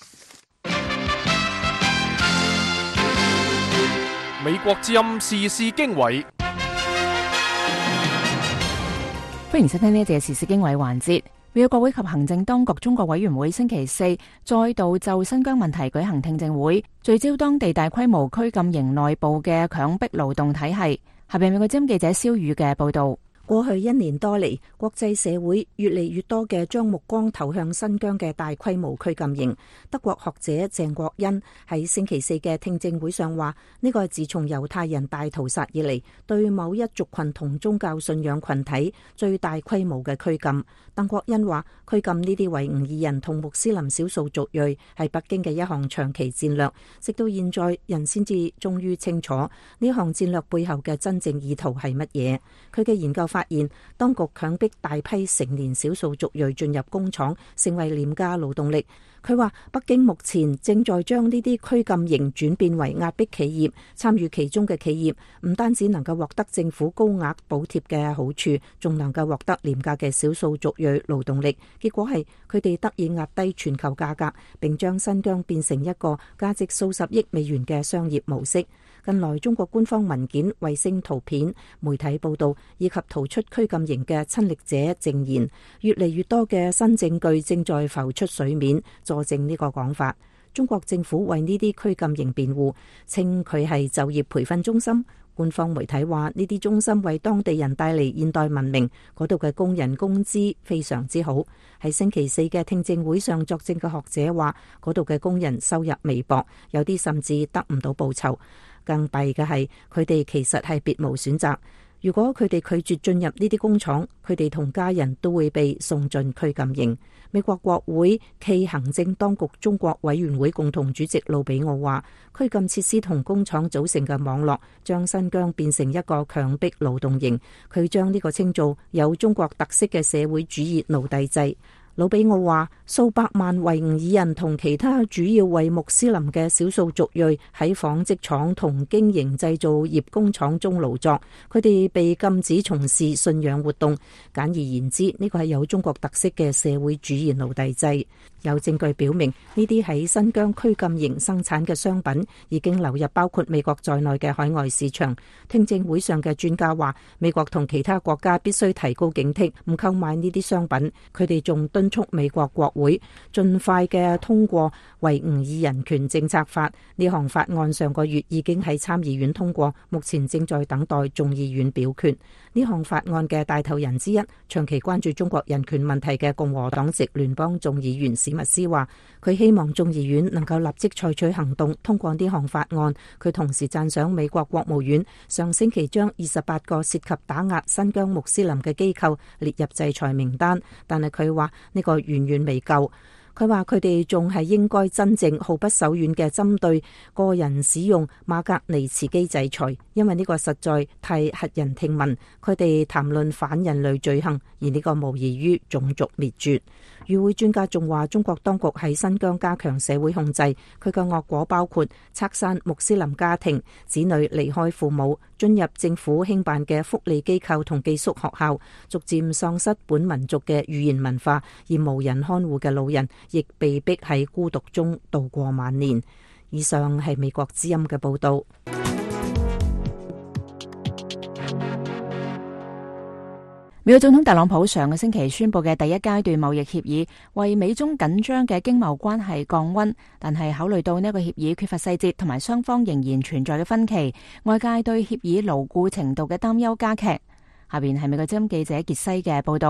[SPEAKER 4] 美國之音時事經緯，
[SPEAKER 1] 歡迎收聽呢一節時事經緯環節。美國國會及行政當局中國委員會星期四再度就新疆問題舉行聽證會，聚焦當地大規模拘禁營內部嘅強迫勞動體系。下邊美國之音記者蕭宇嘅報道。
[SPEAKER 6] 過去一年多嚟，國際社會越嚟越多嘅將目光投向新疆嘅大規模拘禁營。德國學者鄭國恩喺星期四嘅聽證會上話，呢個係自從猶太人大屠殺以嚟，對某一族群同宗教信仰群體最大規模嘅拘禁。鄧國恩話，拘禁呢啲維吾爾人同穆斯林少數族裔係北京嘅一項長期戰略，直到現在人先至終於清楚呢項戰略背後嘅真正意圖係乜嘢。佢嘅研究發現，當局強迫大批成年少數族裔進入工廠，成為廉價勞動力。佢話北京目前正在將呢啲拘禁營轉變為壓迫企業，參與其中嘅企業唔單止能夠獲得政府高額補貼嘅好處，仲能夠獲得廉價嘅少數族裔勞動力。結果係佢哋得以壓低全球價格，並將新疆變成一個價值數十億美元嘅商業模式。近來中國官方文件、衛星圖片、媒體報道以及逃出拘禁營嘅親歷者證言，越嚟越多嘅新證據正在浮出水面，佐證呢個講法。中國政府為呢啲拘禁營辯護，稱佢係就業培訓中心。官方媒體話呢啲中心為當地人帶嚟現代文明，嗰度嘅工人工資非常之好。喺星期四嘅聽證會上作證嘅學者話，嗰度嘅工人收入微薄，有啲甚至得唔到報酬。更弊嘅係，佢哋其實係別無選擇。如果佢哋拒絕進入呢啲工廠，佢哋同家人都會被送進拘禁營。美國國會暨行政當局中國委員會共同主席魯比奧話，拘禁設施同工廠組成嘅網絡，將新疆變成一個強迫勞動營。佢將呢個稱做有中國特色嘅社會主義奴隸制。魯比奧話，數百萬維吾爾人同其他主要為穆斯林嘅少數族裔喺紡織廠同經營製造業工廠中勞作，佢哋被禁止從事信仰活動。簡而言之，呢個係有中國特色嘅社會主義奴隸制。有證據表明，呢啲喺新疆拘禁營生產嘅商品已經流入包括美國在內嘅海外市場。聽證會上嘅專家話，美國同其他國家必須提高警惕，唔購買呢啲商品。佢哋仲敦促美國國會盡快嘅通過維吾爾人權政策法。呢項法案上個月已經喺參議院通過，目前正在等待眾議院表決。呢項法案嘅帶頭人之一，長期關注中國人權問題嘅共和黨籍聯邦眾議員史密斯話，佢希望眾議院能夠立即採取行動通過呢項法案。佢同時讚賞美國國務院上星期將二十八個涉及打壓新疆穆斯林嘅機構列入制裁名單，但係佢話呢個遠遠未夠。佢話佢哋仲係應該真正毫不手軟嘅針對個人使用馬格尼茨基制裁，因為呢個實在太駭人聽聞。佢哋談論反人類罪行，而呢個無異於種族滅絕。與會專家仲話，中國當局喺新疆加強社會控制，佢嘅惡果包括拆散穆斯林家庭、子女離開父母、進入政府興辦嘅福利機構同寄宿學校，逐漸喪失本民族嘅語言文化，而無人看護嘅老人亦被逼喺孤獨中度過晚年。以上係美國之音嘅報道。
[SPEAKER 1] 美國總統特朗普上個星期宣布嘅第一階段貿易協議，為美中緊張嘅經貿關係降溫，但係考慮到呢個協議缺乏細節，同埋雙方仍然存在嘅分歧，外界對協議牢固程度嘅擔憂加劇。下邊係美國之音記者傑西嘅報道。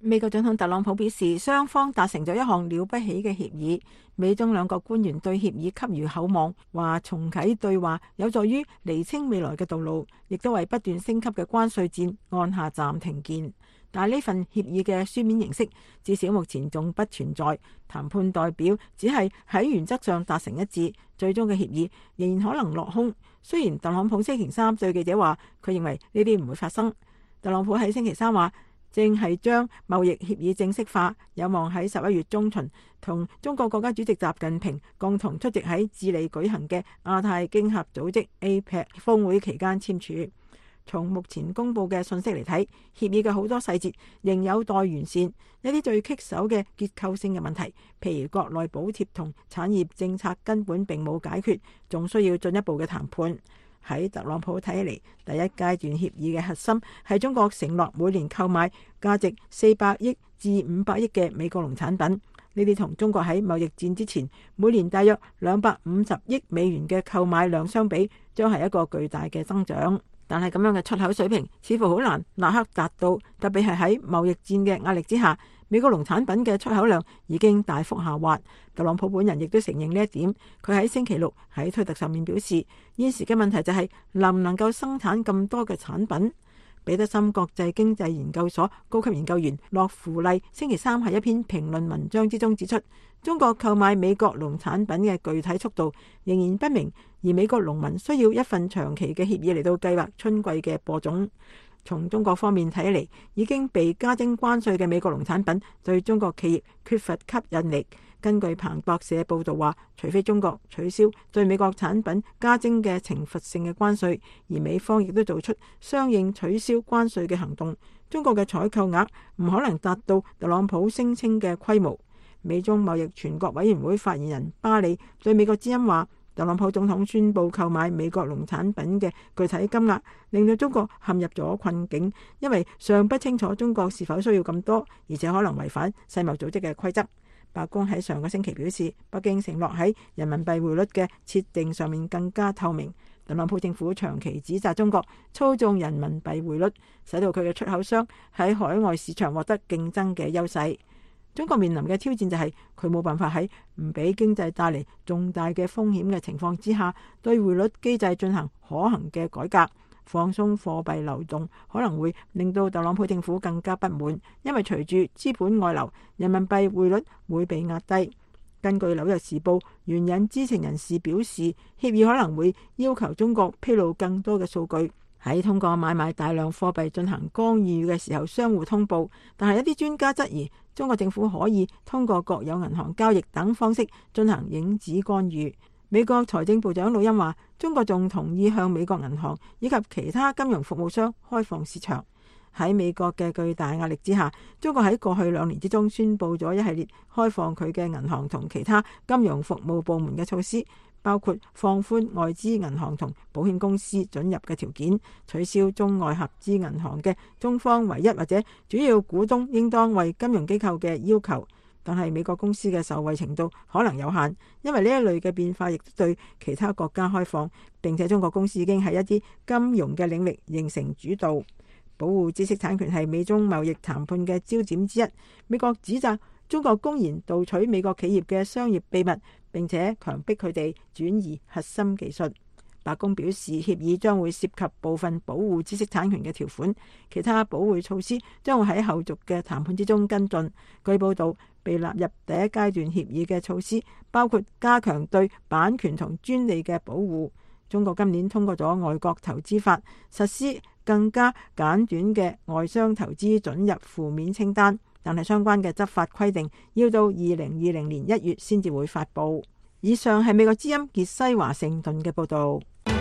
[SPEAKER 5] 美國總統特朗普表示，雙方達成咗一項了不起嘅協議。美中兩國官員對協議給予厚望，話重啟對話有助於釐清未來嘅道路，亦都為不斷升級嘅關稅戰按下暫停鍵。但係呢份協議嘅書面形式至少目前仲不存在，談判代表只係喺原則上達成一致，最終嘅協議仍然可能落空。雖然特朗普星期三對記者話，佢認為呢啲唔會發生。特朗普喺星期三話，正係將貿易協議正式化，有望喺十一月中旬同中國國家主席習近平共同出席喺智利舉行嘅亞太經合組織 A P E C 峰會期間簽署。從目前公布嘅信息嚟睇，協議嘅好多細節仍有待完善，一啲最棘手嘅結構性嘅問題，譬如國內補貼同產業政策根本並冇解決，仲需要進一步嘅談判。喺特朗普睇嚟，第一階段協議嘅核心係中國承諾每年購買價值四百億至五百億嘅美國農產品，呢啲同中國喺貿易戰之前每年大約兩百五十億美元嘅購買量相比，將係一個巨大嘅增長。但係咁樣嘅出口水平似乎好難立刻達到，特別係喺貿易戰嘅壓力之下，美國農產品嘅出口量已經大幅下滑。特朗普本人亦都承認呢一點，佢喺星期六喺推特上面表示，現時嘅問題就係能唔能夠生產咁多嘅產品。彼得森國際經濟研究所高級研究員洛芙麗星期三喺一篇評論文章之中指出，中國購買美國農產品嘅具體速度仍然不明，而美國農民需要一份長期嘅協議嚟到計劃春季嘅播種。從中國方面睇嚟，已經被加徵關稅嘅美國農產品對中國企業缺乏吸引力。根據彭博社報道話，除非中國取消對美國產品加徵嘅懲罰性嘅關稅，而美方亦都做出相應取消關稅嘅行動，中國嘅採購額唔可能達到特朗普聲稱嘅規模。美中貿易全國委員會發言人巴里對美國之音話，特朗普總統宣布購買美國農產品嘅具體金額，令到中國陷入咗困境，因為尚不清楚中國是否需要咁多，而且可能違反世貿組織嘅規則。白宮喺上個星期表示，北京承諾喺人民幣匯率嘅設定上面更加透明。特朗普政府長期指責中國操縱人民幣匯率，使到佢嘅出口商喺海外市場獲得競爭嘅優勢。中國面臨嘅挑戰就係佢冇辦法喺唔俾經濟帶嚟重大嘅風險嘅情況之下，對匯率機制進行可行嘅改革。放鬆貨幣流動可能會令到特朗普政府更加不滿，因為隨住資本外流，人民幣匯率會被壓低。根據紐約時報援引知情人士表示，協議可能會要求中國披露更多嘅數據，喺通過買賣大量貨幣進行干預嘅時候相互通報。但係一啲專家質疑，中國政府可以通過國有銀行交易等方式進行影子干預。美國財政部長魯恩話，中國仲同意向美國銀行以及其他金融服務商開放市場。喺美國嘅巨大壓力之下，中國喺過去兩年之中宣布咗一系列開放佢嘅銀行同其他金融服務部門嘅措施，包括放寬外資銀行同保險公司准入嘅條件，取消中外合資銀行嘅中方唯一或者主要股東應當為金融機構嘅要求。但係美國公司嘅受惠程度可能有限，因為呢一類嘅變化亦都對其他國家開放，並且中國公司已經喺一啲金融嘅領域形成主導。保護知識產權係美中貿易談判嘅焦點之一。美國指責中國公然盜取美國企業嘅商業秘密，並且強迫佢哋轉移核心技術。白宮表示，協議將會涉及部分保護知識產權嘅條款，其他保護措施將會喺後續嘅談判之中跟進。據報道，被納入第一階段協議嘅措施包括加強對版權同專利嘅保護。中國今年通過咗外國投資法，實施更加簡短嘅外商投資准入負面清單，但係相關嘅執法規定要到二零二零年一月先至會發布。以上係美國之音傑西華盛頓嘅報導。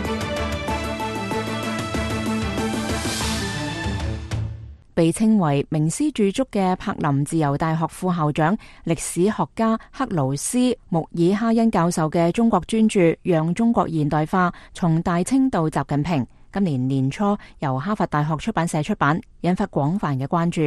[SPEAKER 1] 被稱為名師駐足嘅柏林自由大學副校長、歷史學家克勞斯穆爾哈恩教授嘅中國專著《讓中國現代化：從大清到習近平》，今年年初由哈佛大學出版社出版，引發廣泛嘅關注。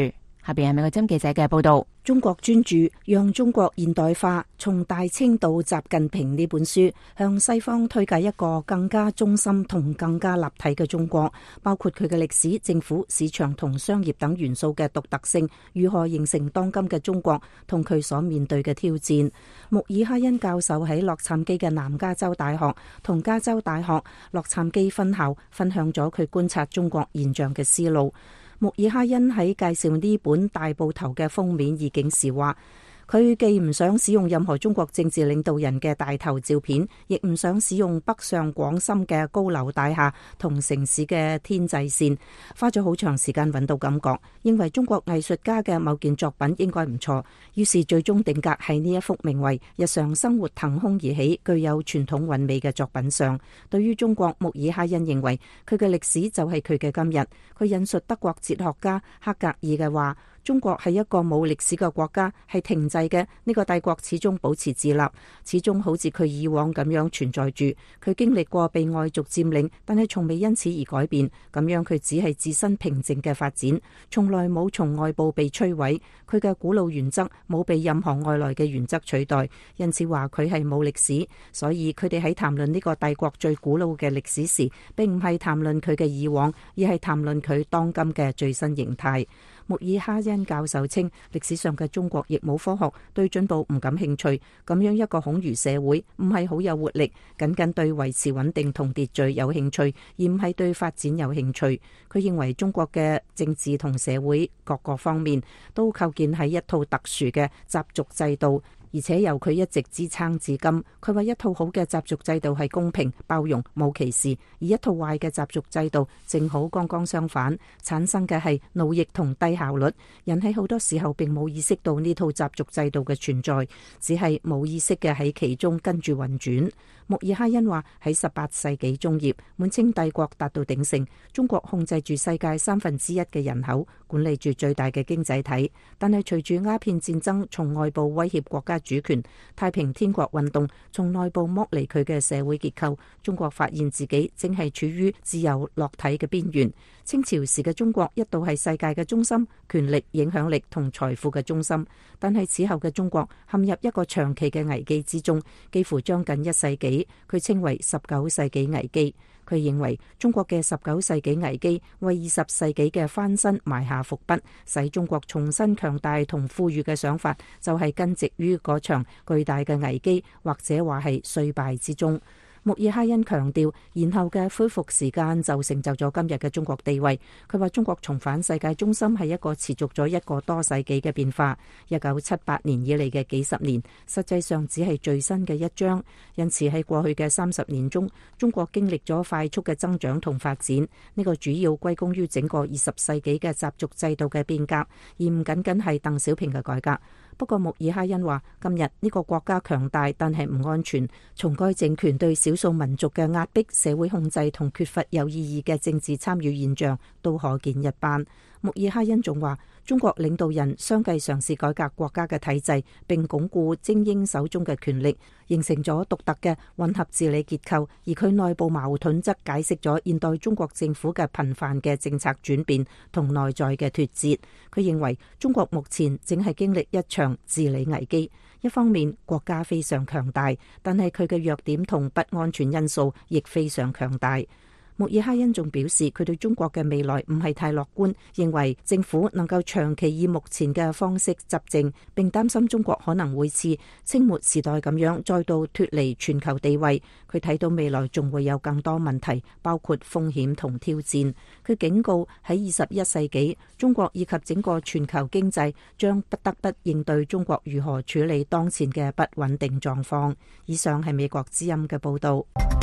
[SPEAKER 1] 下邊係美國之音記者嘅報道。
[SPEAKER 6] 中國專注讓中國現代化，從大清到習近平呢本書，向西方推介一個更加中心同更加立體嘅中國，包括佢嘅歷史、政府、市場同商業等元素嘅獨特性，如何形成當今嘅中國同佢所面對嘅挑戰。穆爾哈恩教授喺洛杉磯嘅南加州大學同加州大學洛杉磯分校分享咗佢觀察中國現象嘅思路。穆爾哈恩喺介紹呢本大部頭嘅封面意境時話，佢既唔想使用任何中國政治領導人嘅大頭照片，亦唔想使用北上廣深嘅高樓大廈同城市嘅天際線，花咗好長時間揾到感覺，認為中國藝術家嘅某件作品應該唔錯，於是最終定格喺呢一幅名為《日常生活騰空而起，具有傳統韻味》嘅作品上。對於中國，穆爾哈恩認為佢嘅歷史就係佢嘅今日。佢引述德國哲學家黑格爾嘅話，中國係一個冇歷史嘅國家，係停滯嘅。呢個帝國始終保持自立，始終好似佢以往咁樣存在住。佢經歷過被外族佔領，但係從未因此而改變。咁樣佢只係自身平靜嘅發展，從來冇從外部被摧毀。佢嘅古老原則冇被任何外來嘅原則取代，因此話佢係冇歷史。所以佢哋喺談論呢個帝國最古老嘅歷史時，並唔係談論佢嘅以往，而係談論佢當今嘅最新形態。穆爾哈恩教授稱，歷史上嘅中國亦冇科學，對進步唔感興趣。咁樣一個孔儒社會唔係好有活力，僅僅對維持穩定同秩序有興趣，而唔係對發展有興趣。佢認為中國嘅政治同社會各個方面都構建喺一套特殊嘅習俗制度，而且由佢一直支撐至今。佢話一套好嘅習俗制度係公平、包容、冇歧視，而一套壞嘅習俗制度正好剛剛相反，產生嘅係奴役同低效率。人喺好多時候並冇意識到呢套習俗制度嘅存在，只係冇意識嘅喺其中跟住運轉。穆爾哈恩話喺十八世紀中葉，滿清帝國達到鼎盛，中國控制住世界三分之一嘅人口，管理住最大嘅經濟體。但係隨住鴉片戰爭從外部威脅國家主權，太平天國運動從內部剝離佢嘅社會結構，中國發現自己正係處於自由落體嘅邊緣。清朝時嘅中國一度係世界嘅中心，權力、影響力同財富嘅中心，但係此後嘅中國陷入一個長期嘅危機之中，幾乎將近一世紀，佢稱為十九世紀危機。佢認為中國嘅十九世紀危機為二十世紀嘅翻身埋下伏筆，使中國重新強大同富裕嘅想法就係根植於嗰場巨大嘅危機，或者話係衰敗之中。穆爾哈恩強調，然後嘅恢復時間就成就咗今日嘅中國地位。佢話中國重返世界中心係一個持續咗一個多世紀嘅變化。一九七八年以嚟嘅幾十年，實際上只係最新嘅一章。因此喺過去嘅三十年中，中國經歷咗快速嘅增長同發展。呢個主要歸功於整個二十世紀嘅習俗制度嘅變革，而唔僅僅係鄧小平嘅改革。不過穆爾哈恩話，今日呢個國家強大，但係唔安全。從該政權對少數民族嘅壓迫、社會控制同缺乏有意義嘅政治參與現象都可見一斑。穆爾哈恩仲話，中國領導人相繼嘗試改革國家嘅體制，並鞏固精英手中嘅權力，形成咗獨特嘅混合治理結構。而佢內部矛盾則解釋咗現代中國政府嘅頻繁嘅政策轉變同內在嘅脫節。佢認為中國目前正係經歷一場治理危機。一方面國家非常強大，但係佢嘅弱點同不安全因素亦非常強大。穆爾哈恩仲表示，佢對中國嘅未來唔係太樂觀，認為政府能夠長期以目前嘅方式執政，並擔心中國可能會似清末時代咁樣再度脫離全球地位。佢睇到未來仲會有更多問題，包括風險同挑戰。佢警告喺二十一世紀，中國以及整個全球經濟將不得不應對中國如何處理當前嘅不穩定狀況。以上係美國之音嘅報導。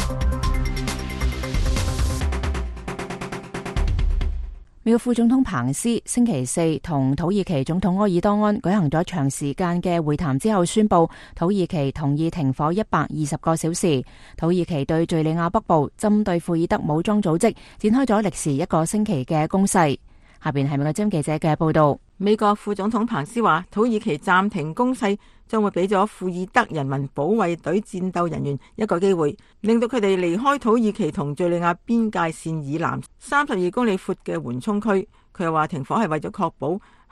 [SPEAKER 1] 美國副總統彭斯星期四同土耳其總統埃爾多安舉行咗長時間嘅會談之後，宣布土耳其同意停火一百二十個小時。土耳其對敘利亞北部針對庫爾德武裝組織展開咗歷時一個星期嘅攻勢。下邊係美國之音記者嘅報道。
[SPEAKER 5] 美國副總統彭斯話，土耳其暫停攻勢將會俾咗庫爾德人民保衛隊戰鬥人員一個機會，令到佢哋離開土耳其同敘利亞邊界線以南三十二公里闊嘅緩衝區。佢又話停火係為咗確保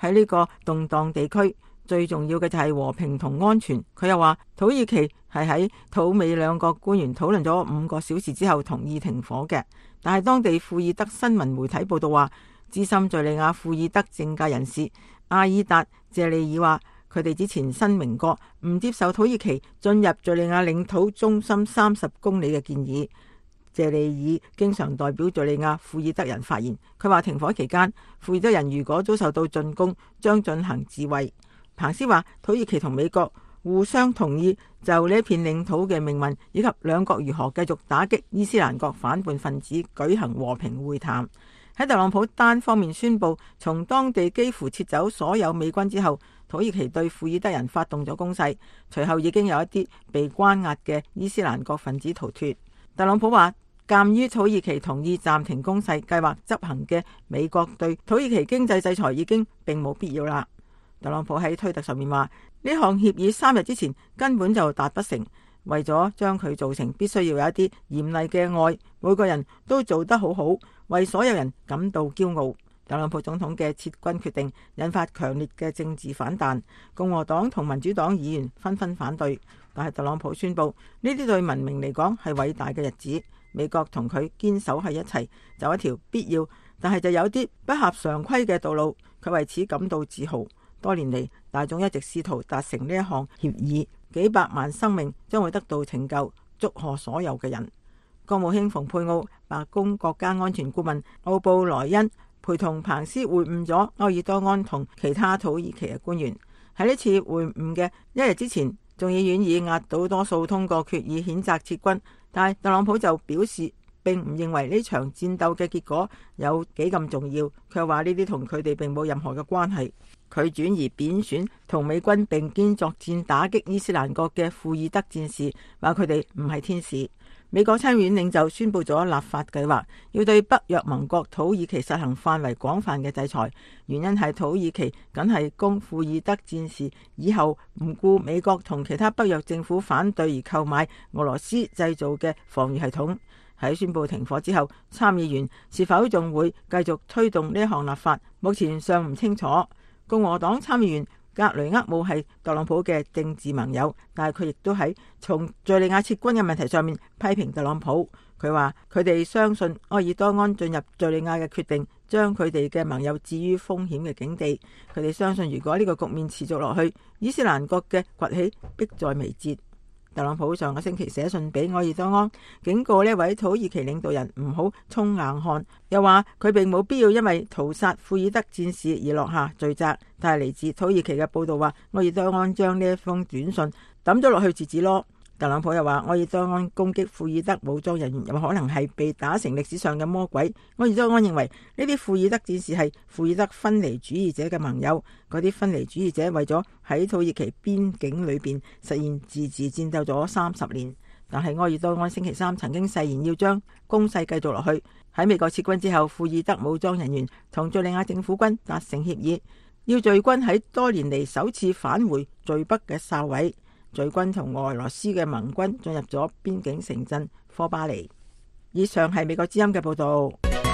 [SPEAKER 5] 喺呢個動盪地區，最重要嘅就係和平同安全。佢又話土耳其係喺土美兩國官員討論咗五個小時之後同意停火嘅。但係當地庫爾德新聞媒體報道話，資深敘利亞庫爾德政界人士阿爾達謝利爾話，佢哋之前聲明過唔接受土耳其進入敘利亞領土中心三十公里嘅建議。謝利爾經常代表敘利亞庫爾德人發言，佢話停火期間，庫爾德人如果遭受到進攻，將進行自衛。彭斯話土耳其同美國互相同意就呢一片領土嘅命運以及兩國如何繼續打擊伊斯蘭國反叛分子舉行和平會談。喺特朗普單方面宣布從當地幾乎撤走所有美軍之後，土耳其對庫爾德人發動咗攻勢，隨後已經有一啲被關押嘅伊斯蘭國分子逃脫。特朗普話，鑒於土耳其同意暫停攻勢計劃執行嘅美國對土耳其經濟制裁已經並冇必要啦。特朗普喺推特上面話，呢項協議三日之前根本就達不成，為咗將佢做成，必須要有一啲嚴厲嘅愛，每個人都做得好好，為所有人感到驕傲。特朗普總統嘅撤軍決定引發強烈嘅政治反彈，共和黨同民主黨議員紛紛反對，但係特朗普宣布呢啲對文明嚟講係偉大嘅日子，美國同佢堅守喺一齊，走一條必要但係就有啲不合常規嘅道路，佢為此感到自豪。多年嚟，大眾一直試圖達成呢一項協議，幾百萬生命將會得到拯救，祝賀所有嘅人。國務卿蓬佩奧、白宮國家安全顧問奧布萊恩陪同彭斯會晤咗埃爾多安同其他土耳其嘅官員。喺呢次會晤嘅一日之前，眾議院以壓倒多數通過決議譴責撤軍，但係特朗普就表示並唔認為呢場戰鬥嘅結果有幾咁重要，佢話呢啲同佢哋並冇任何嘅關係。佢轉而貶選同美軍並肩作戰打擊伊斯蘭國嘅庫爾德戰士，話佢哋唔係天使。美國參議院領袖宣布咗立法計劃，要對北約盟國土耳其實行範圍廣泛嘅制裁，原因係土耳其僅係供庫爾德戰士以後唔顧美國同其他北約政府反對而購買俄羅斯製造嘅防禦系統。喺宣布停火之後，參議員是否仲會繼續推動呢一項立法，目前尚唔清楚。共和黨參議員格雷厄姆係特朗普嘅政治盟友，但係佢亦都喺從敘利亞撤軍嘅問題上面批評特朗普。佢話佢哋相信埃爾多安進入敘利亞嘅決定將佢哋嘅盟友置於風險嘅境地。佢哋相信如果呢個局面持續落去，伊斯蘭國嘅崛起迫在眉睫。特朗普上個星期寫信俾埃爾多安，警告呢位土耳其領導人唔好衝硬漢，又話佢並冇必要因為屠殺庫爾德戰士而落下罪責。但係嚟自土耳其嘅報道話，埃爾多安將呢一封短信抌咗落去字紙囉。特朗普又話，埃爾多安攻擊庫爾德武裝人員有可能係被打成歷史上嘅魔鬼。埃爾多安認為呢啲庫爾德戰士係庫爾德分離主義者嘅盟友，嗰啲分離主義者為咗喺土耳其邊境裏邊實現自治戰鬥咗三十年。但係埃爾多安星期三曾經誓言要將攻勢繼續落去。喺美國撤軍之後，庫爾德武裝人員同敘利亞政府軍達成協議，要敘軍喺多年嚟首次返回敘北嘅哨位。敘軍同俄羅斯嘅盟軍進入咗邊境城鎮科巴尼。以上係美國之音嘅報道。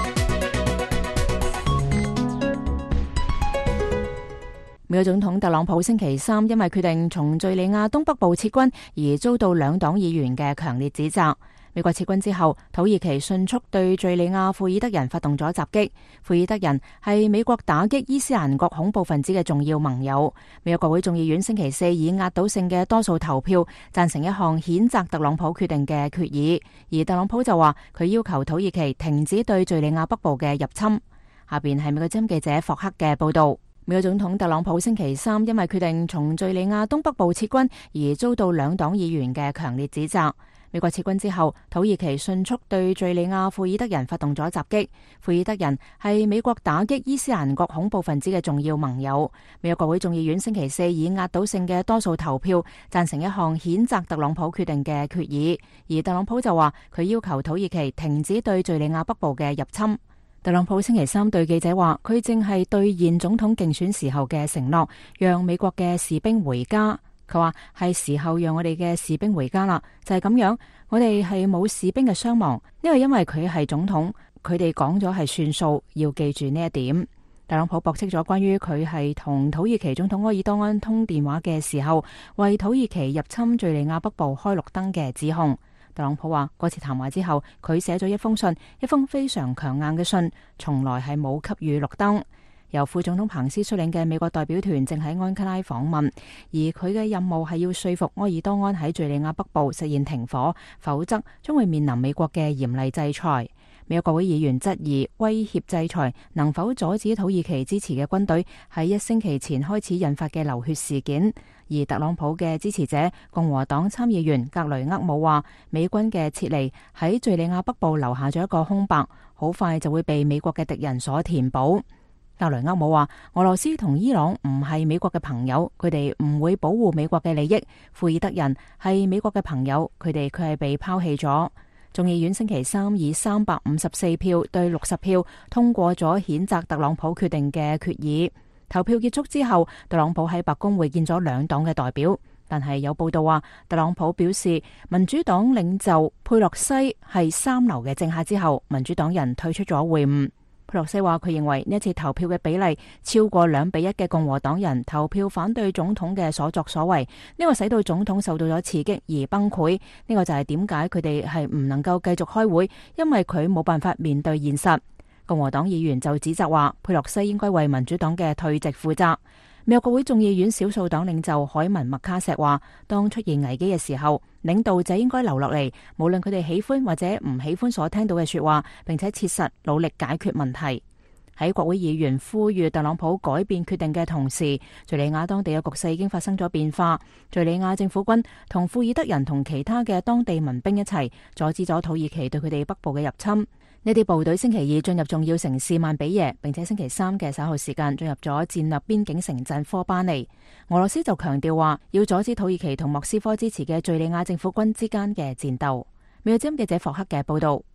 [SPEAKER 1] 美國總統特朗普星期三因為決定從敘利亞東北部撤軍而遭到兩黨議員嘅強烈指責。美國撤軍之後，土耳其迅速對敘利亞庫爾德人發動咗襲擊。庫爾德人係美國打擊伊斯蘭國恐怖分子嘅重要盟友。美國國會眾議院星期四以壓倒性嘅多數投票贊成一項譴責特朗普決定嘅決議，而特朗普就話佢要求土耳其停止對敘利亞北部嘅入侵。下邊係美國之音記者霍克嘅報道。美國總統特朗普星期三因為決定從敘利亞東北部撤軍而遭到兩黨議員嘅強烈指責。美國撤軍之後，土耳其迅速對敘利亞庫爾德人發動咗襲擊。庫爾德人係美國打擊伊斯蘭國恐怖分子嘅重要盟友。美國國會眾議院星期四以壓倒性嘅多數投票贊成一項譴責特朗普決定嘅決議，而特朗普就話佢要求土耳其停止對敘利亞北部嘅入侵。特朗普星期三對記者話，佢正係兌現總統競選時候嘅承諾，讓美國嘅士兵回家。佢話係時候讓我哋嘅士兵回家啦，就係咁樣，我哋係冇士兵嘅傷亡，因為因為佢係總統，佢哋講咗係算數，要記住呢一點。 特朗普駁斥咗關於佢係同土耳其總統埃爾多安通電話嘅時候，為土耳其入侵敘利亞北部開綠燈嘅指控。特朗普話嗰次談話之後，佢寫咗一封信，一封非常強硬嘅信，從來係冇給予綠燈。由副總統彭斯率領嘅美國代表團正喺安卡拉訪問，而佢嘅任務係要說服埃爾多安喺敘利亞北部實現停火，否則將會面臨美國嘅嚴厲制裁。美國國會議員質疑威脅制裁能否阻止土耳其支持嘅軍隊喺一星期前開始引發嘅流血事件，而特朗普嘅支持者共和黨參議員格雷厄姆話，美軍嘅撤離喺敘利亞北部留下咗一個空白，好快就會被美國嘅敵人所填補。格雷厄姆話，俄羅斯同伊朗唔係美國嘅朋友，佢哋唔會保護美國嘅利益。庫爾德人係美國嘅朋友，佢哋佢係被拋棄咗。眾議院星期三以三百五十四票對六十票通過咗譴責特朗普決定嘅決議。投票結束之後，特朗普喺白宮會見咗兩黨嘅代表，但係有報道話，特朗普表示民主黨領袖佩洛西係三流嘅政客之後，民主黨人退出咗會晤。佩洛西話佢認為呢一次投票嘅比例超過兩比一嘅共和黨人投票反對總統嘅所作所為，呢個使到總統受到咗刺激而崩潰。呢個就係點解佢哋係唔能夠繼續開會，因為佢冇辦法面對現實。共和黨議員就指責話佩洛西應該為民主黨嘅退席負責。美國國會眾議院少數黨領袖海文麥卡錫話，當出現危機嘅時候，領導者應該留落嚟，無論佢哋喜歡或者唔喜歡所聽到嘅說話，並且切實努力解決問題。喺國會議員呼籲特朗普改變決定嘅同時，敘利亞當地嘅局勢已經發生咗變化。敘利亞政府軍同庫爾德人同其他嘅當地民兵一齊阻止咗土耳其對佢哋北部嘅入侵。呢啲部隊星期二進入重要城市曼比耶，並且星期三嘅稍後時間進入咗戰略邊境城鎮科巴尼。俄羅斯就強調話要阻止土耳其同莫斯科支持嘅敘利亞政府軍之間嘅戰鬥。美國之音記者霍克嘅報道。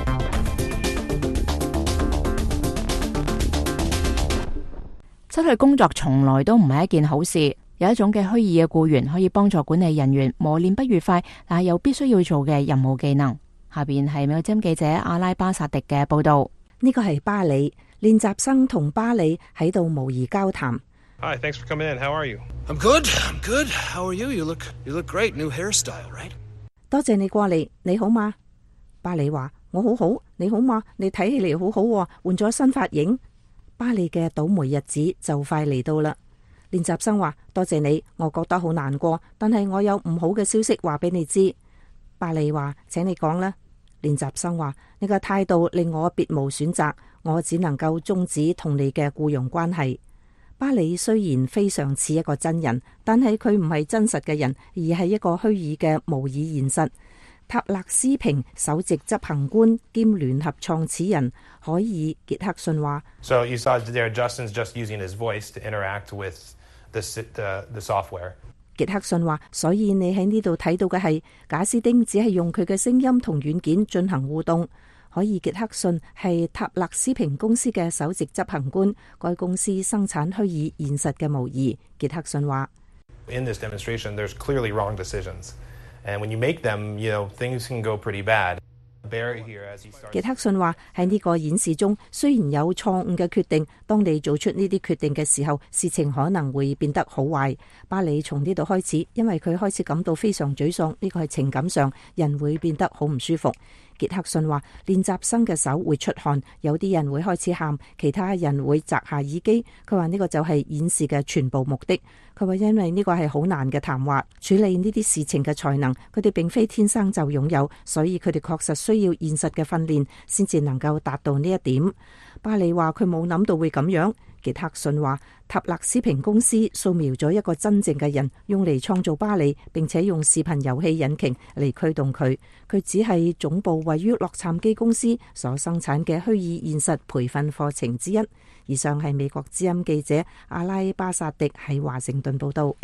[SPEAKER 1] 失去工作從來都唔係一件好事。有一種嘅虛擬嘅僱員可以幫助管理人員磨練不愉快但係又必須要做嘅任務技能。下邊係美國之音記者阿拉巴薩迪嘅報道。
[SPEAKER 6] 呢個係巴里練習生同巴里喺度模擬交談。
[SPEAKER 7] Hi, thanks for coming in. How are you?
[SPEAKER 8] I'm good. I'm good. How are you? You look, you look great. New hairstyle, right?
[SPEAKER 6] 多謝你過嚟，你好嗎？巴里話：我好好，你好嗎？你睇起嚟好好喎，換咗新髮型。巴里嘅倒霉日子就快嚟到啦。練習生話：多謝你，我覺得好難過，但係我有唔好嘅消息話俾你知。巴里話：請你講啦。練習生話：你個態度令我別無選擇，我只能夠終止同你嘅僱傭關係。巴里雖然非常似一個真人，但係佢唔係真實嘅人，而係一個虛擬嘅模擬現實。塔勒斯平首席執行官兼聯合創始人海爾傑克遜話
[SPEAKER 7] ：So you saw there Justin's just using his voice to interact with the the the software。
[SPEAKER 6] 傑克遜話：所以你喺呢度睇到嘅係賈斯丁只係用佢嘅聲音同軟件進行互動。海爾傑克遜係塔勒斯平公司嘅首席執行官，該公司生產虛擬現實嘅模擬。傑克遜話
[SPEAKER 7] ：In this demonstration, there's clearly wrong decisions, and when you make them, you know, things can go pretty bad. 傑克遜話：喺呢個演示中，雖然有錯誤嘅決定，當你做出呢啲決定嘅時候，事情可能會變得好壞。巴里從呢度開始，因為佢開始感到非常沮喪，呢個係情感上，人會變得好唔舒服。傑克遜話：練習生嘅手會出汗，有啲人會開始喊，其他人會摘下耳機。佢話呢個就係演示嘅全部目的。佢話因為呢個係好難嘅談話，處理呢啲事情嘅才能，佢哋並非天生就擁有，所以佢哋確實需要現實嘅訓練，先至能夠達到呢一點。巴里話佢冇諗到會咁樣。傑克遜話塔勒斯平公司掃描咗一個真正嘅人，用嚟創造巴里，並且用視頻遊戲引擎嚟驅動佢。佢只係總部位於洛杉磯公司所生產嘅虛擬現實培訓課程之一。以上係美國之音記者阿拉巴薩迪喺華盛頓報道。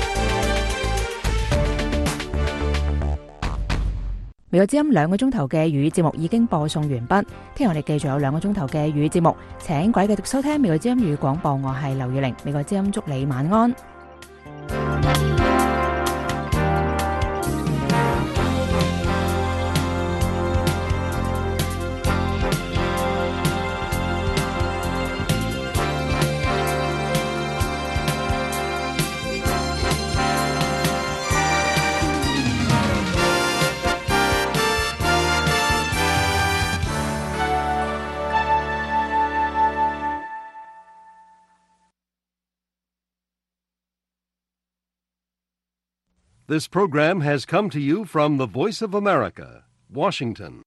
[SPEAKER 1] 美國之音兩個鐘頭嘅粵語節目已經播送完畢，聽日我哋繼續有兩個鐘頭嘅粵語節目，請各位繼續收聽美國之音粵語廣播，我係劉月玲，美國之音祝你晚安。
[SPEAKER 9] This program has come to you from the Voice of America, Washington.